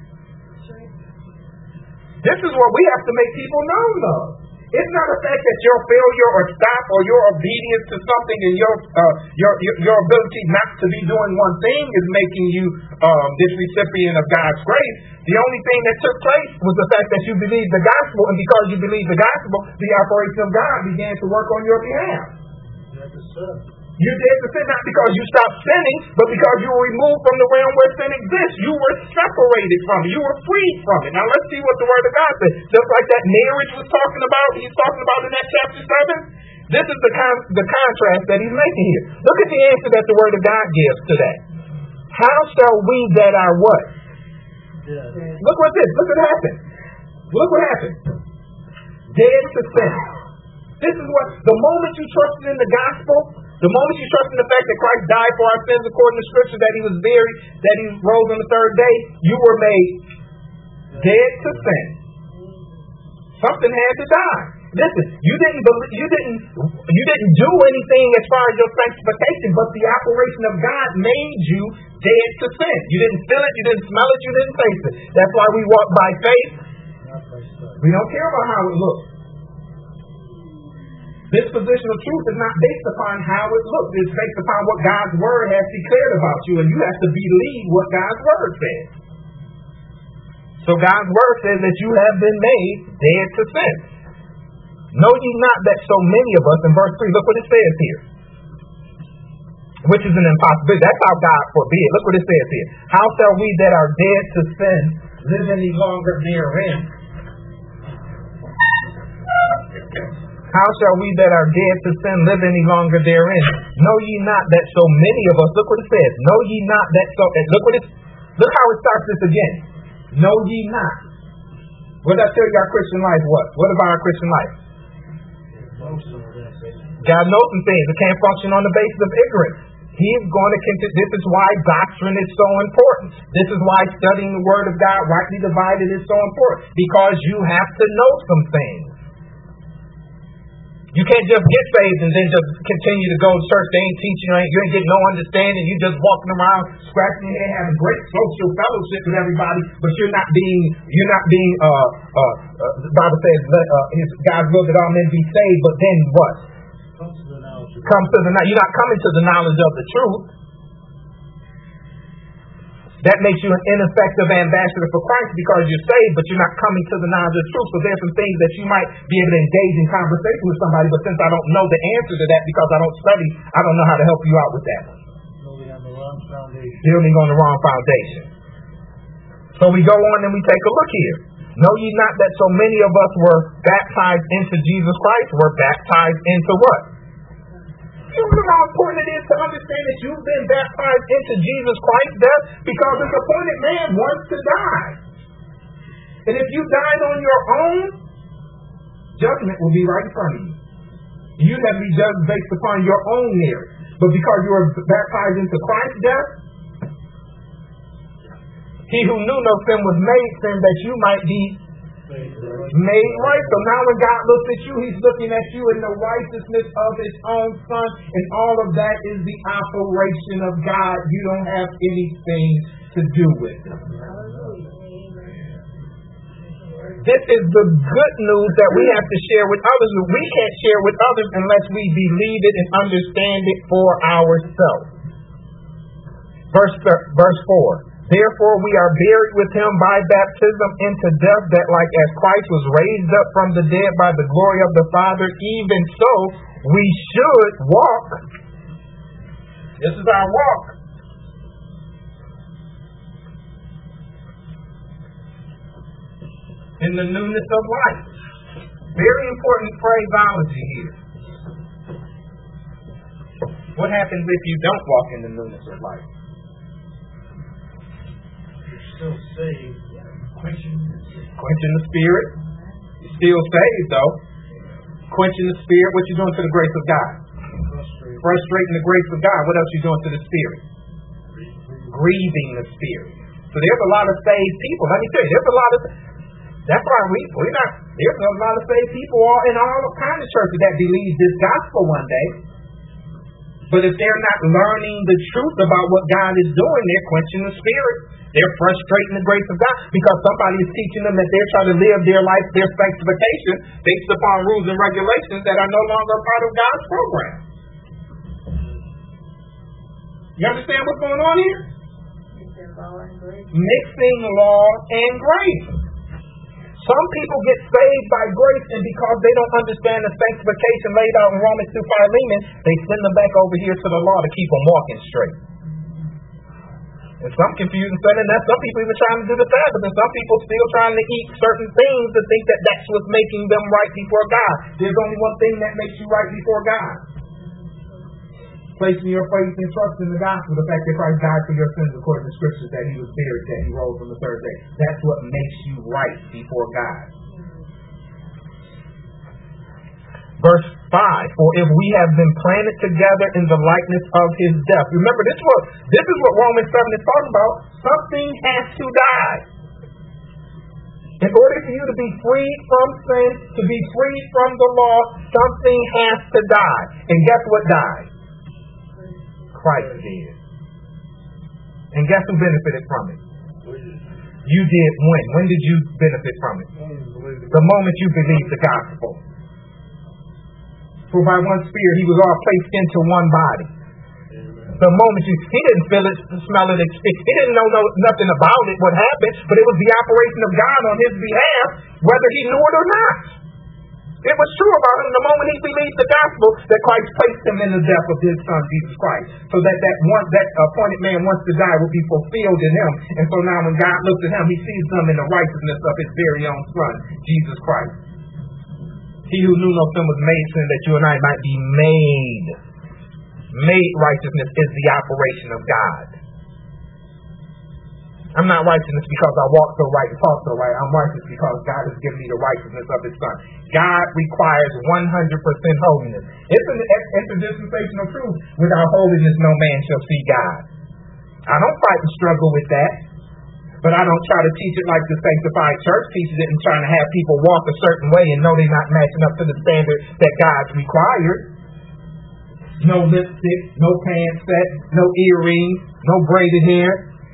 S1: This is what we have to make people know of. It's not the fact that your failure or stop or your obedience to something and your uh, your, your your ability not to be doing one thing is making you um, this recipient of God's grace. The only thing that took place was the fact that you believed the gospel, and because you believed the gospel, the operation of God began to work on your behalf. You did the sin not because you stopped sinning, but because you were removed from the realm where sin exists. You were separated from it. You were freed from it. Now let's see what the Word of God says. Just like that marriage was talking about, he's talking about in that chapter seven. This is the con- the contrast that he's making here. Look at the answer that the Word of God gives to that. How shall we that are what? Yeah. Look what this. Look what happened. Look what happened. Dead to sin. This is what, the moment you trusted in the gospel, the moment you trust in the fact that Christ died for our sins according to Scripture, that he was buried, that he rose on the third day, you were made dead to sin. Something had to die. Listen, you didn't believe, you didn't you didn't do anything as far as your sanctification, but the operation of God made you dead to sin. You didn't feel it, you didn't smell it, you didn't taste it. That's why we walk by faith. We don't care about how it looks. This position of truth is not based upon how it looks. It's based upon what God's Word has declared about you, and you have to believe what God's Word says. So God's Word says that you have been made dead to sin. Know ye not that so many of us, in verse three, look what it says here, which is an impossibility. That's how God forbid. Look what it says here. How shall we that are dead to sin live any longer therein? How shall we that are dead to sin live any longer therein? Know ye not that so many of us, look what it says, know ye not that so, look what it, look how it starts this again. Know ye not. What did I tell you our Christian life was? What about our Christian life? God knows some things. It can't function on the basis of ignorance. He's going to continue. This is why doctrine is so important. This is why studying the Word of God rightly divided is so important. Because you have to know some things. You can't just get saved and then just continue to go to church. They ain't teaching you, you ain't getting no understanding. You just walking around, scratching your head, having great social fellowship with everybody, but you're not being, you're not being, uh, uh, uh the Bible says, let, uh, his God's will that all men be saved, but then what? Come to the knowledge. Come to the, you're not coming to the knowledge of the truth. That makes you an ineffective ambassador for Christ because you're saved, but you're not coming to the knowledge of the truth. So there's some things that you might be able to engage in conversation with somebody, but since I don't know the answer to that because I don't study, I don't know how to help you out with that one. Building on the wrong foundation. Building on the wrong foundation. So we go on and we take a look here. Know ye not that so many of us were baptized into Jesus Christ? Were baptized into what? You know how important it is to understand that you've been baptized into Jesus Christ's death because it's appointed man wants to die. And if you died on your own, judgment will be right in front of you. You have to be judged based upon your own merit. But because you are baptized into Christ's death, he who knew no sin was made sin that you might be made right. So now when God looks at you, he's looking at you in the righteousness of his own Son. And all of that is the operation of God. You don't have anything to do with it. This is the good news that we have to share with others. We can't share with others unless we believe it and understand it for ourselves. Verse, verse four. Therefore we are buried with him by baptism into death, that like as Christ was raised up from the dead by the glory of the Father, even so we should walk. This is our walk. In the newness of life. Very important phraseology here. What happens if you don't walk in the newness of life?
S2: You're still saved. Quenching
S1: Quenching the spirit. You're still saved though. Quenching the spirit. What you doing to the grace of God?
S2: frustrated.
S1: Frustrating the grace of God. What else you doing to the spirit? Grieving the spirit. So there's a lot of saved people. Let me tell you, there's a lot of That's why we, we're not, there's a lot of saved people all in all kinds of churches that believe this gospel one day. But if they're not learning the truth about what God is doing, they're quenching the spirit. They're frustrating the grace of God because somebody is teaching them that they're trying to live their life, their sanctification, based upon rules and regulations that are no longer part of God's program. You understand what's going on here? Mixing law and grace. Some people get saved by grace, and because they don't understand the sanctification laid out in Romans through Philemon, they send them back over here to the law to keep them walking straight. And some confusing stuff, and that some people even trying to do the Sabbath, and some people still trying to eat certain things to think that that's what's making them right before God. There's only one thing that makes you right before God. Placing your faith and trust in the gospel, the fact that Christ died for your sins according to the scriptures, that he was buried, that he rose on the third day. That's what makes you right before God. Verse five, for if we have been planted together in the likeness of his death. Remember, this is what, this is what Romans seven is talking about. Something has to die. In order for you to be freed from sin, to be freed from the law, something has to die. And guess what died? Christ did. And guess who benefited from it? You did when? When did you benefit from it? The moment you believed the gospel. For by one spirit he was all placed into one body. The moment you, he didn't feel it, smell it, he didn't know no, nothing about it, what happened, but it was the operation of God on his behalf, whether he knew it or not. It was true about him the moment he believed the gospel that Christ placed him in the death of his Son, Jesus Christ. So that that one that appointed man wants to die will be fulfilled in him. And so now when God looks at him, he sees them in the righteousness of his very own Son, Jesus Christ. He who knew no sin was made sin that you and I might be made. Made righteousness is the operation of God. I'm not righteous because I walk so right and talk so right. I'm righteous because God has given me the righteousness of his Son. God requires one hundred percent holiness. It's an interdispensational truth. Without holiness, no man shall see God. I don't fight and struggle with that. But I don't try to teach it like the sanctified church teaches it and trying to have people walk a certain way and know they're not matching up to the standard that God's required. No lipstick, no pants set, no earrings, no braided hair.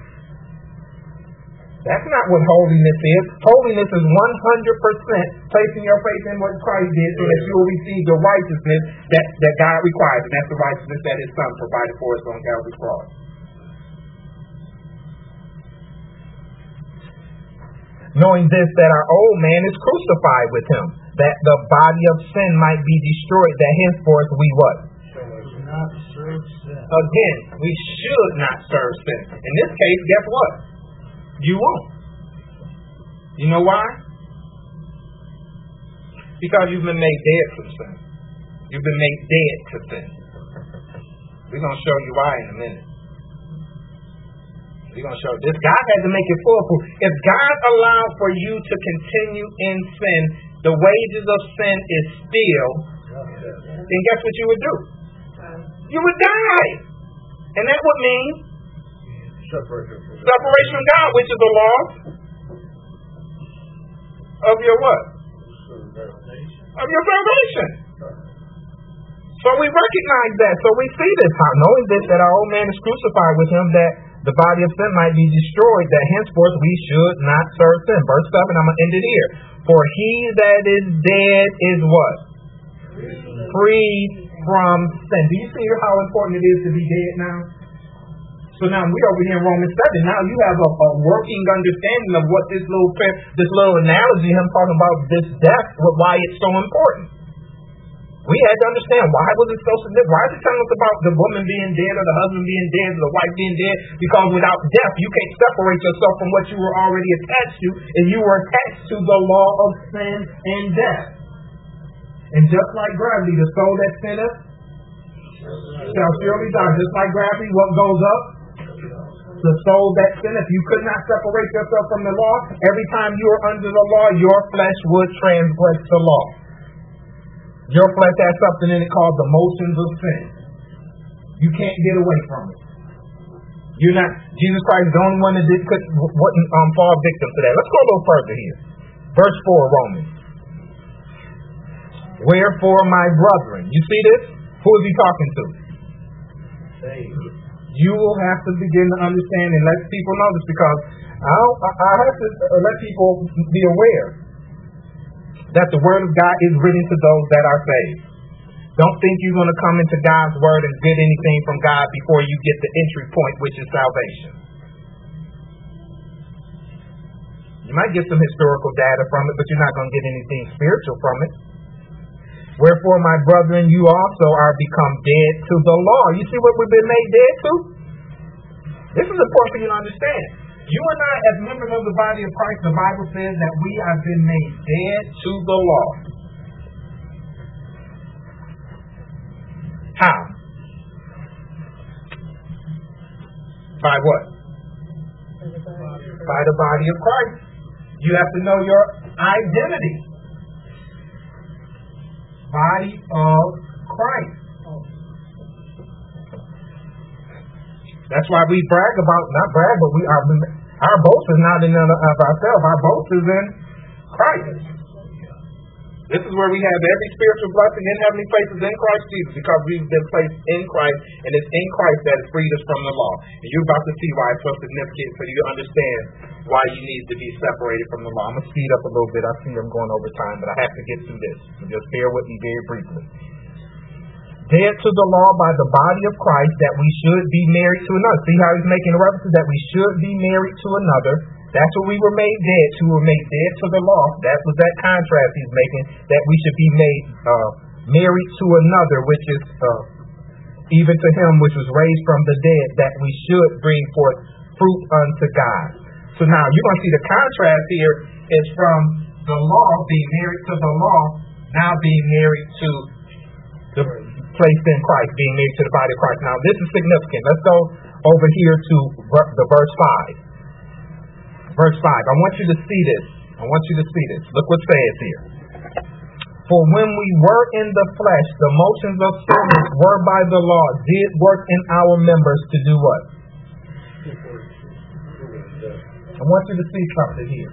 S1: That's not what holiness is. Holiness is one hundred percent placing your faith in what Christ did so that you will receive the righteousness that, that God requires. And that's the righteousness that his Son provided for us on Calvary's cross. Knowing this, that our old man is crucified with him, that the body of sin might be destroyed, that henceforth we what?
S2: Not serve sin.
S1: Again, we should not serve sin. In this case, guess what? You won't. You know why? Because you've been made dead from sin. You've been made dead to sin. We're going to show you why in a minute. You're going to show this. God had to make it foolproof. If God allowed for you to continue in sin, the wages of sin is still, then guess what you would do? You would die. And that would mean separation from God, which is the law of your what? Of your salvation. So we recognize that. So we see this, how knowing this, that our old man is crucified with him, that the body of sin might be destroyed, that henceforth we should not serve sin. Verse seven, I'm going to end it here. For he that is dead is what? Freed from sin. Do you see how important it is to be dead now? So now we over here in Romans seven. Now you have a, a working understanding of what this little this little analogy, him talking about this death, why it's so important. We had to understand, why was it so significant? Why is it telling us about the woman being dead or the husband being dead or the wife being dead? Because without death, you can't separate yourself from what you were already attached to, and you were attached to the law of sin and death. And just like gravity, the soul that sinneth shall surely die. Just like gravity, what goes up? The soul that sinneth. You could not separate yourself from the law. Every time you are under the law, your flesh would transgress the law. Your flesh has something in it called the motions of sin. You can't get away from it. You're not. Jesus Christ is the only one that did, could, wouldn't um, fall victim to that. Let's go a little further here. Verse four, Romans. Wherefore, my brethren. You see this? Who is he talking to? You will have to begin to understand and let people know this, because I'll, I have to let people be aware that the word of God is written to those that are saved. Don't think you're going to come into God's word and get anything from God before you get the entry point, which is salvation. You might get some historical data from it, but you're not going to get anything spiritual from it. Wherefore, my brethren, you also are become dead to the law. You see what we've been made dead to? This is important for you to understand. You and I, as members of the body of Christ, the Bible says that we have been made dead to the law. How? By what? By the body of Christ. You have to know your identity. Body of Christ. That's why we brag about, not brag, but we are, our boast is not in and of ourselves. Our boast is in Christ. This is where we have every spiritual blessing in heavenly places in Christ Jesus, because we've been placed in Christ, and it's in Christ that has freed us from the law. And you're about to see why it's so significant, so you understand why you need to be separated from the law. I'm going to speed up a little bit. I see I'm going over time, but I have to get through this. So just bear with me very briefly. Dead to the law by the body of Christ, that we should be married to another. See how he's making a reference that we should be married to another. That's what we were made dead to. We were made dead to the law. That was that contrast he's making, that we should be made uh, married to another, which is uh, even to him which was raised from the dead, that we should bring forth fruit unto God. So now you're going to see the contrast here is from the law, being married to the law, now being married to the placed in Christ, being married to the body of Christ. Now this is significant. Let's go over here to the verse five. Verse five. I want you to see this. I want you to see this. Look what it says here. For when we were in the flesh, the motions of sin were by the law, did work in our members to do what? I want you to see something here.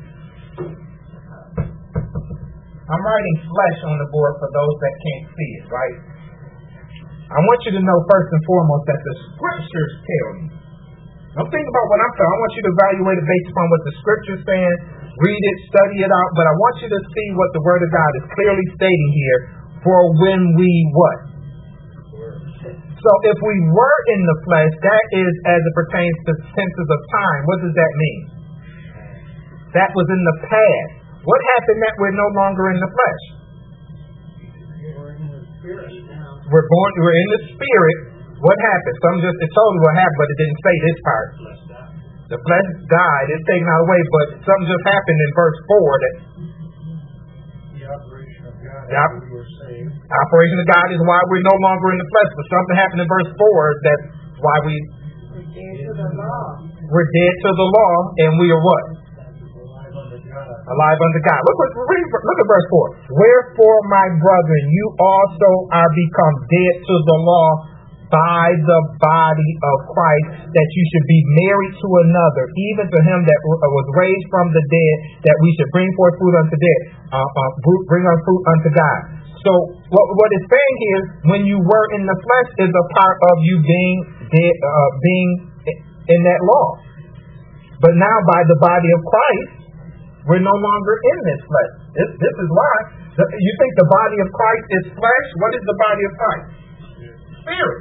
S1: I'm writing flesh on the board for those that can't see it, right? I want you to know first and foremost that the scriptures tell you. Don't think about what I'm saying. I want you to evaluate it based upon what the scripture's saying. Read it, study it out. But I want you to see what the word of God is clearly stating here. For when we what? So if we were in the flesh, that is as it pertains to senses of time. What does that mean? That was in the past. What happened that we're no longer in the flesh?
S3: We're in the spirit now.
S1: We're born, we're in the spirit. What happened? Some just, it told you what happened, but it didn't say this part. The flesh died, it's taken out away, but something just happened in verse four. That
S2: the operation of God,
S1: the op-
S2: we were saved.
S1: Operation of God is why we're no longer in the flesh, but something happened in verse four. That's why we
S3: We're dead to the law.
S1: we're dead to the law, and we are what?
S2: Alive unto God.
S1: Alive unto God. Look what read, look at verse four. Wherefore, my brethren, you also are become dead to the law by the body of Christ, that you should be married to another, even to him that was raised from the dead, that we should bring forth fruit unto death, uh, uh, bring us fruit unto God. So what, what it's saying here, when you were in the flesh, is a part of you being dead, uh, being in that law. But now by the body of Christ, we're no longer in this flesh. This, this is why. You think the body of Christ is flesh? What is the body of Christ? Spirit.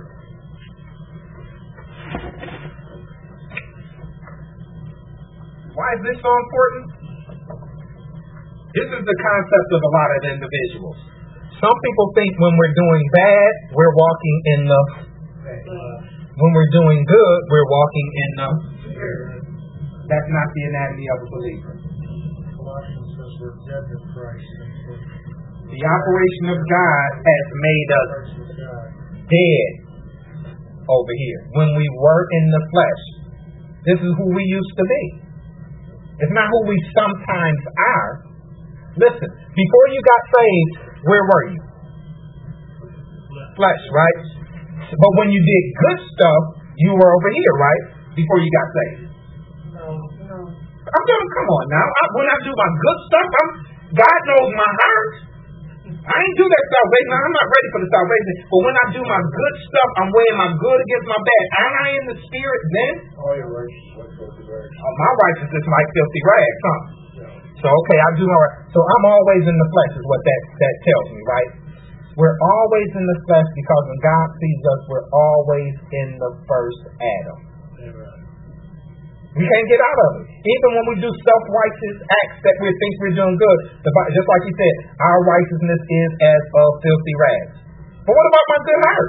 S1: Why is this so important? This is the concept of a lot of individuals. Some people think when we're doing bad, we're walking in the... When we're doing good, we're walking in the... That's not the anatomy of a believer.
S2: Colossians says we're dead to Christ.
S1: The operation of God has made us dead over here. When we were in the flesh, this is who we used to be. It's not who we sometimes are. Listen, before you got saved, where were you? Flesh, right? But when you did good stuff, you were over here, right? Before you got saved.
S3: No, no.
S1: I'm telling, come on now. I, when I do my good stuff, I'm, God knows my heart. I ain't do that salvation. I'm not ready for the salvation. But when I do my good stuff, I'm weighing my good against my bad. Am I in the spirit then?
S2: Oh, you're righteous like filthy rags.
S1: Oh, my righteousness like filthy rags, huh? So, okay, I do my right. So I'm always in the flesh is what that, that tells me, right? We're always in the flesh because when God sees us, we're always in the first Adam.
S2: Amen.
S1: We can't get out of it. Even when we do self-righteous acts that we think we're doing good, the, just like he said, our righteousness is as of filthy rags. But what about my good heart?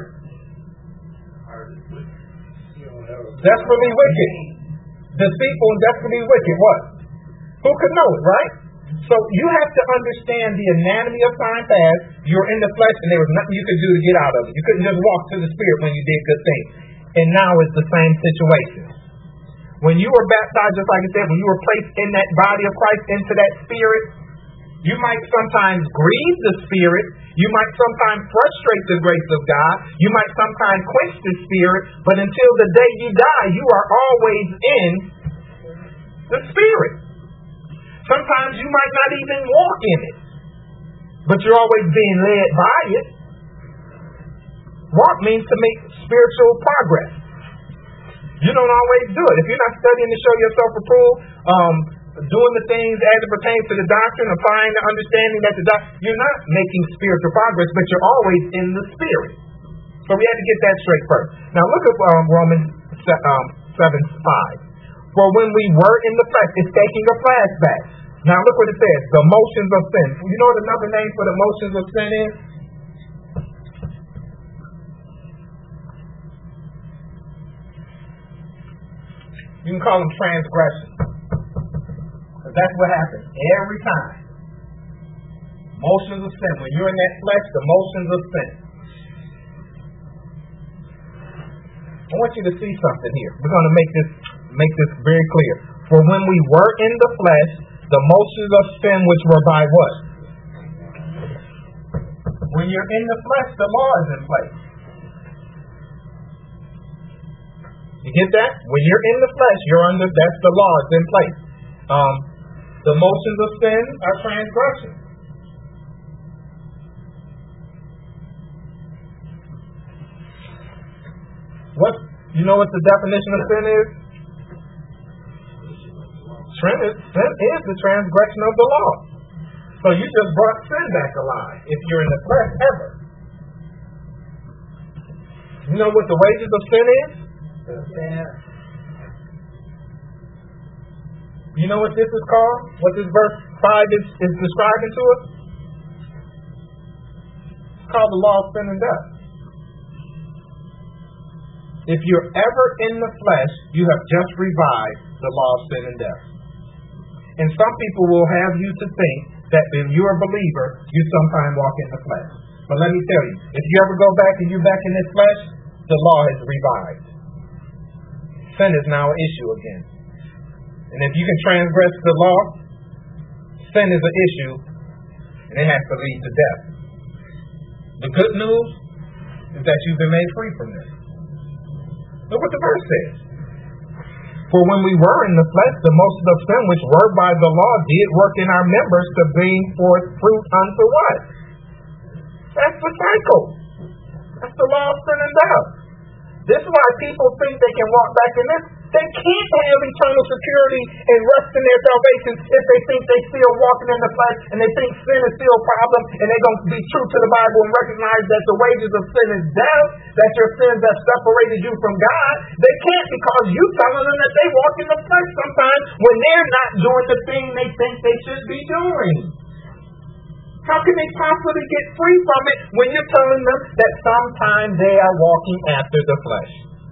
S1: Desperately wicked. Deceitful and desperately wicked. What? Who could know it, right? So you have to understand the anatomy of time past. You're in the flesh and there was nothing you could do to get out of it. You couldn't just walk to the spirit when you did good things. And now it's the same situation. When you were baptized, just like I said, when you were placed in that body of Christ into that spirit, you might sometimes grieve the spirit. You might sometimes frustrate the grace of God. You might sometimes quench the spirit. But until the day you die, you are always in the spirit. Sometimes you might not even walk in it, but you're always being led by it. Walk means to make spiritual progress. You don't always do it. If you're not studying to show yourself approved, um, doing the things as it pertains to the doctrine, applying the understanding that the doc- you're not making spiritual progress, but you're always in the spirit. So we had to get that straight first. Now look at um, Romans um, seven five. For when we were in the flesh, it's taking a flashback. Now look what it says, the motions of sin. You know what another name for the motions of sin is? You can call them transgressions. Because that's what happens every time. Motions of sin. When you're in that flesh, the motions of sin. I want you to see something here. We're going to make this make this very clear. For when we were in the flesh, the motions of sin which were by what? When you're in the flesh, the law is in place. You get that? When you're in the flesh, you're under, that's the law, it's in place. Um, the motions of sin are transgression. What, you know what the definition of sin is? Sin is, sin is the transgression of the law. So you just brought sin back alive if you're in the flesh ever. You know what the wages of sin is?
S3: Yeah.
S1: You know what this is called? What this verse five is, is describing to us? It's called the law of sin and death. If you're ever in the flesh, you have just revived the law of sin and death. And some people will have you to think that if you're a believer, you sometimes walk in the flesh. But let me tell you, if you ever go back and you're back in this flesh, the law has revived. sin is now an issue again. And if you can transgress the law, sin is an issue, and it has to lead to death. The good news is that you've been made free from this. Look what the verse says. For when we were in the flesh, the most of the sin which were by the law did work in our members to bring forth fruit unto what? That's the cycle. That's the law of sin and death. This is why people think they can walk back in this. They can't have eternal security and rest in their salvation if they think they're still walking in the flesh and they think sin is still a problem and they're going to be true to the Bible and recognize that the wages of sin is death, that your sins have separated you from God. They can't because you telling them that they walk in the flesh sometimes when they're not doing the thing they think they should be doing. How can they possibly get free from it when you're telling them that sometimes they are walking after the flesh?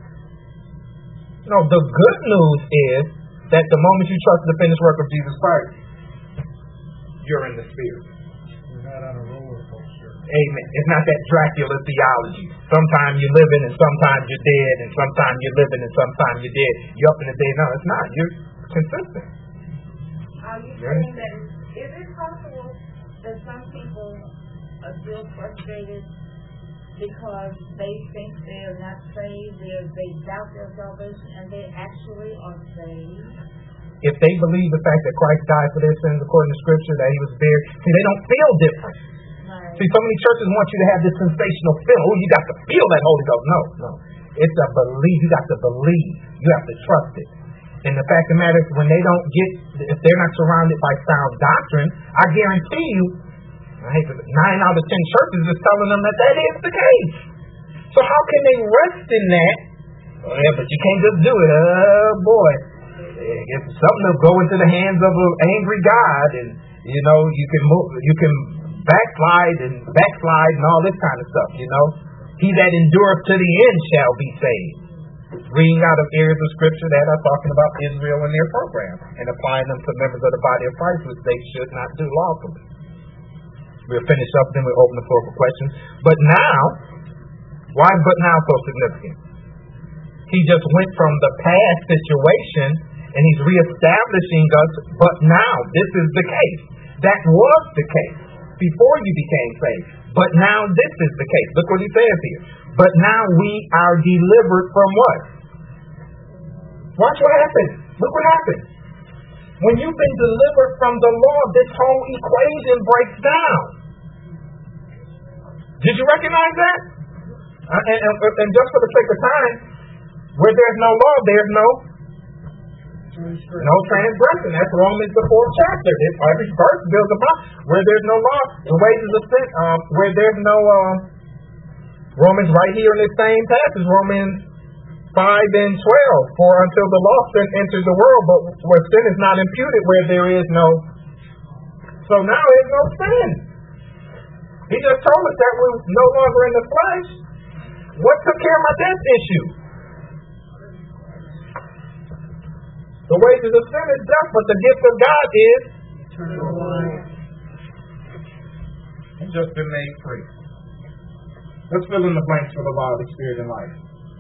S1: No, the good news is that the moment you trust the finished work of Jesus Christ, you're in the Spirit.
S2: You're not on a roller coaster.
S1: Amen. It's not that Dracula theology. Sometimes you're living and sometimes you're dead, and sometimes you're living and sometimes you're dead. You're up in the dead. No, it's not. You're consistent.
S3: Are you saying that is it possible that some people are still frustrated because they think they're not saved, they're, they doubt their salvation, and they actually are saved?
S1: If they believe the fact that Christ died for their sins according to Scripture, that He was buried, see, they don't feel different.
S3: Right.
S1: See, so many churches want you to have this sensational feeling. Oh, you got to feel that Holy Ghost. No, no. It's a belief. You got to believe. You have to trust it. And the fact of the matter is, when they don't get, if they're not surrounded by sound doctrine, I guarantee you, I hate to, nine out of ten churches is telling them that that is the case. So how can they rest in that? Oh, yeah, but you can't just do it. Oh, boy. It's something to go into the hands of an angry God, and, you know, you can move, you can backslide and backslide and all this kind of stuff, you know. He that endureth to the end shall be saved. Reading out of areas of Scripture that are talking about Israel and their program and applying them to members of the body of Christ, which they should not do lawfully. We'll finish up, then we'll open the floor for questions. But now, why is but now so significant? He just went from the past situation and he's reestablishing us, but now this is the case. That was the case before you became saved. But now this is the case. Look what he says here. But now we are delivered from what? Watch what happened. Look what happened. When you've been delivered from the law, this whole equation breaks down. Did you recognize that? Uh, and, and, and just for the sake of time, where there's no law, there's no no transgression. That's Romans the fourth chapter. This, every verse builds upon. Where there's no law, the wages of sin. Um, where there's no um, Romans right here in this same passage, Romans five and twelve. For until the law sin enters the world, but where sin is not imputed, where there is no. So now there's no sin. He just told us that we're no longer in the flesh. What took care of my death issue? The wages of sin is death, but the gift of God is eternal life. You've just been made free. Let's fill in the blanks for the law of the Spirit and life.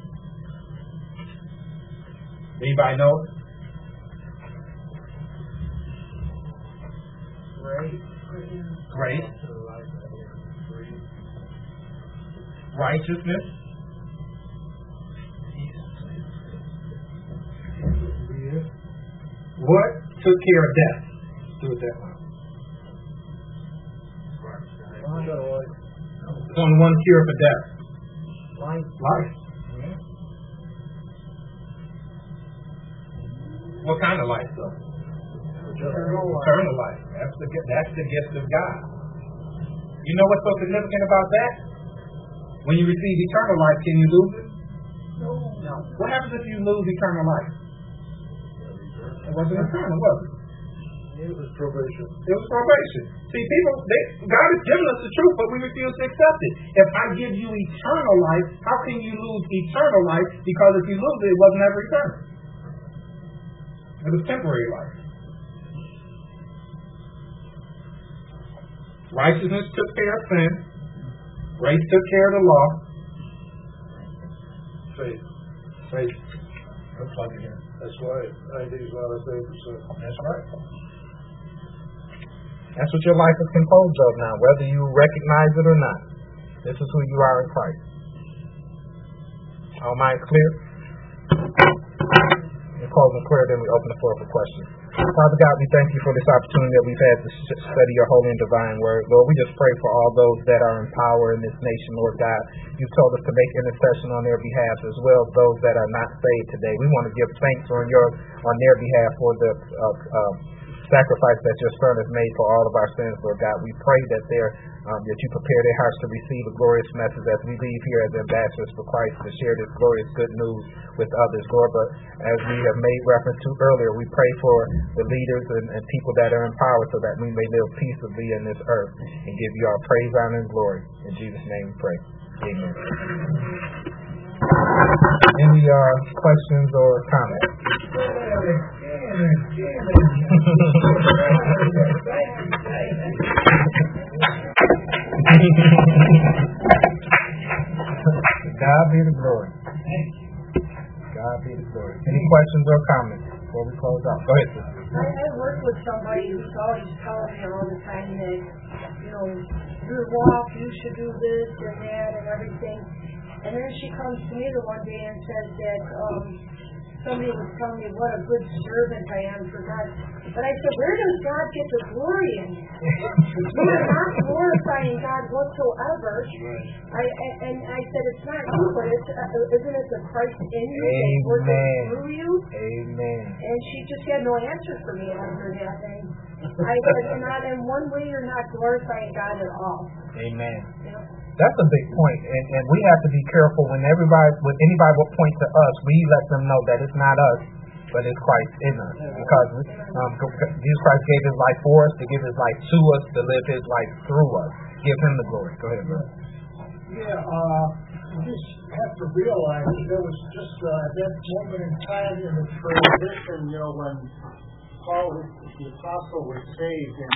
S1: Anybody know it? Grace. Grace. Righteousness. What took care of death? Do it that way. There's only one cure for death. Life. Life. Yeah. What kind of life, though? Eternal, Eternal life. That's the that's the gift of God. You know what's so significant about that? When you receive eternal life, can you lose it? No. No. What happens if you lose eternal life? It wasn't eternal, was it? It was probation. It was probation. See, people, they, God has given us the truth, but we refuse to accept it. If I give you eternal life, how can you lose eternal life? Because if you lose it, it wasn't ever eternal. It was temporary life. Righteousness took care of sin. Grace took care of the law. Faith. Faith.
S2: plug it in.
S4: That's right. I D is not a thirty percent.
S2: That's right.
S1: That's what your life is composed of now, whether you recognize it or not. This is who you are in Christ. All minds clear? We close in prayer, then we open the floor for questions. Father God, we thank you for this opportunity that we've had to study your holy and divine word. Lord, we just pray for all those that are in power in this nation, Lord God. You told us to make intercession on their behalf as well as those that are not saved today. We want to give thanks on your on their behalf for the uh, uh, sacrifice that your Son has made for all of our sins, Lord God. We pray that they're Um, that you prepare their hearts to receive a glorious message as we leave here as ambassadors for Christ to share this glorious good news with others, Lord. But as we have made reference to earlier, we pray for the leaders and, and people that are in power so that we may live peaceably in this earth and give you our praise, honor, and glory. In Jesus' name we pray. Amen. Any uh, questions or comments? God be the glory. God be the glory. Any questions or comments before we close out? Go ahead, sister.
S5: I, I work with somebody who's always telling me all the time that, you know, your walk, you should do this and that and everything. And then she comes to me the one day and says that um, somebody was telling me what a good servant I am for God. But I said, where does God get the glory in? You are not glorifying God whatsoever. I, I, and I said, it's not you, but it's, uh, isn't it the Christ in you that's working through you?
S1: Amen.
S5: And she just had no answer for me after that. And I said, not in one way you're not glorifying God at all.
S1: Amen.
S5: You know?
S1: That's a big point, and, and we have to be careful when everybody, when anybody will point to us, we let them know that it's not us, but it's Christ in us. Because um, Jesus Christ gave His life for us, to give His life to us, to live His life through us. Give Him the glory. Go ahead, brother.
S2: Yeah, uh, you just have to realize that there was just uh, at that moment in time in the transition, you know, when Paul, the apostle, was saved. And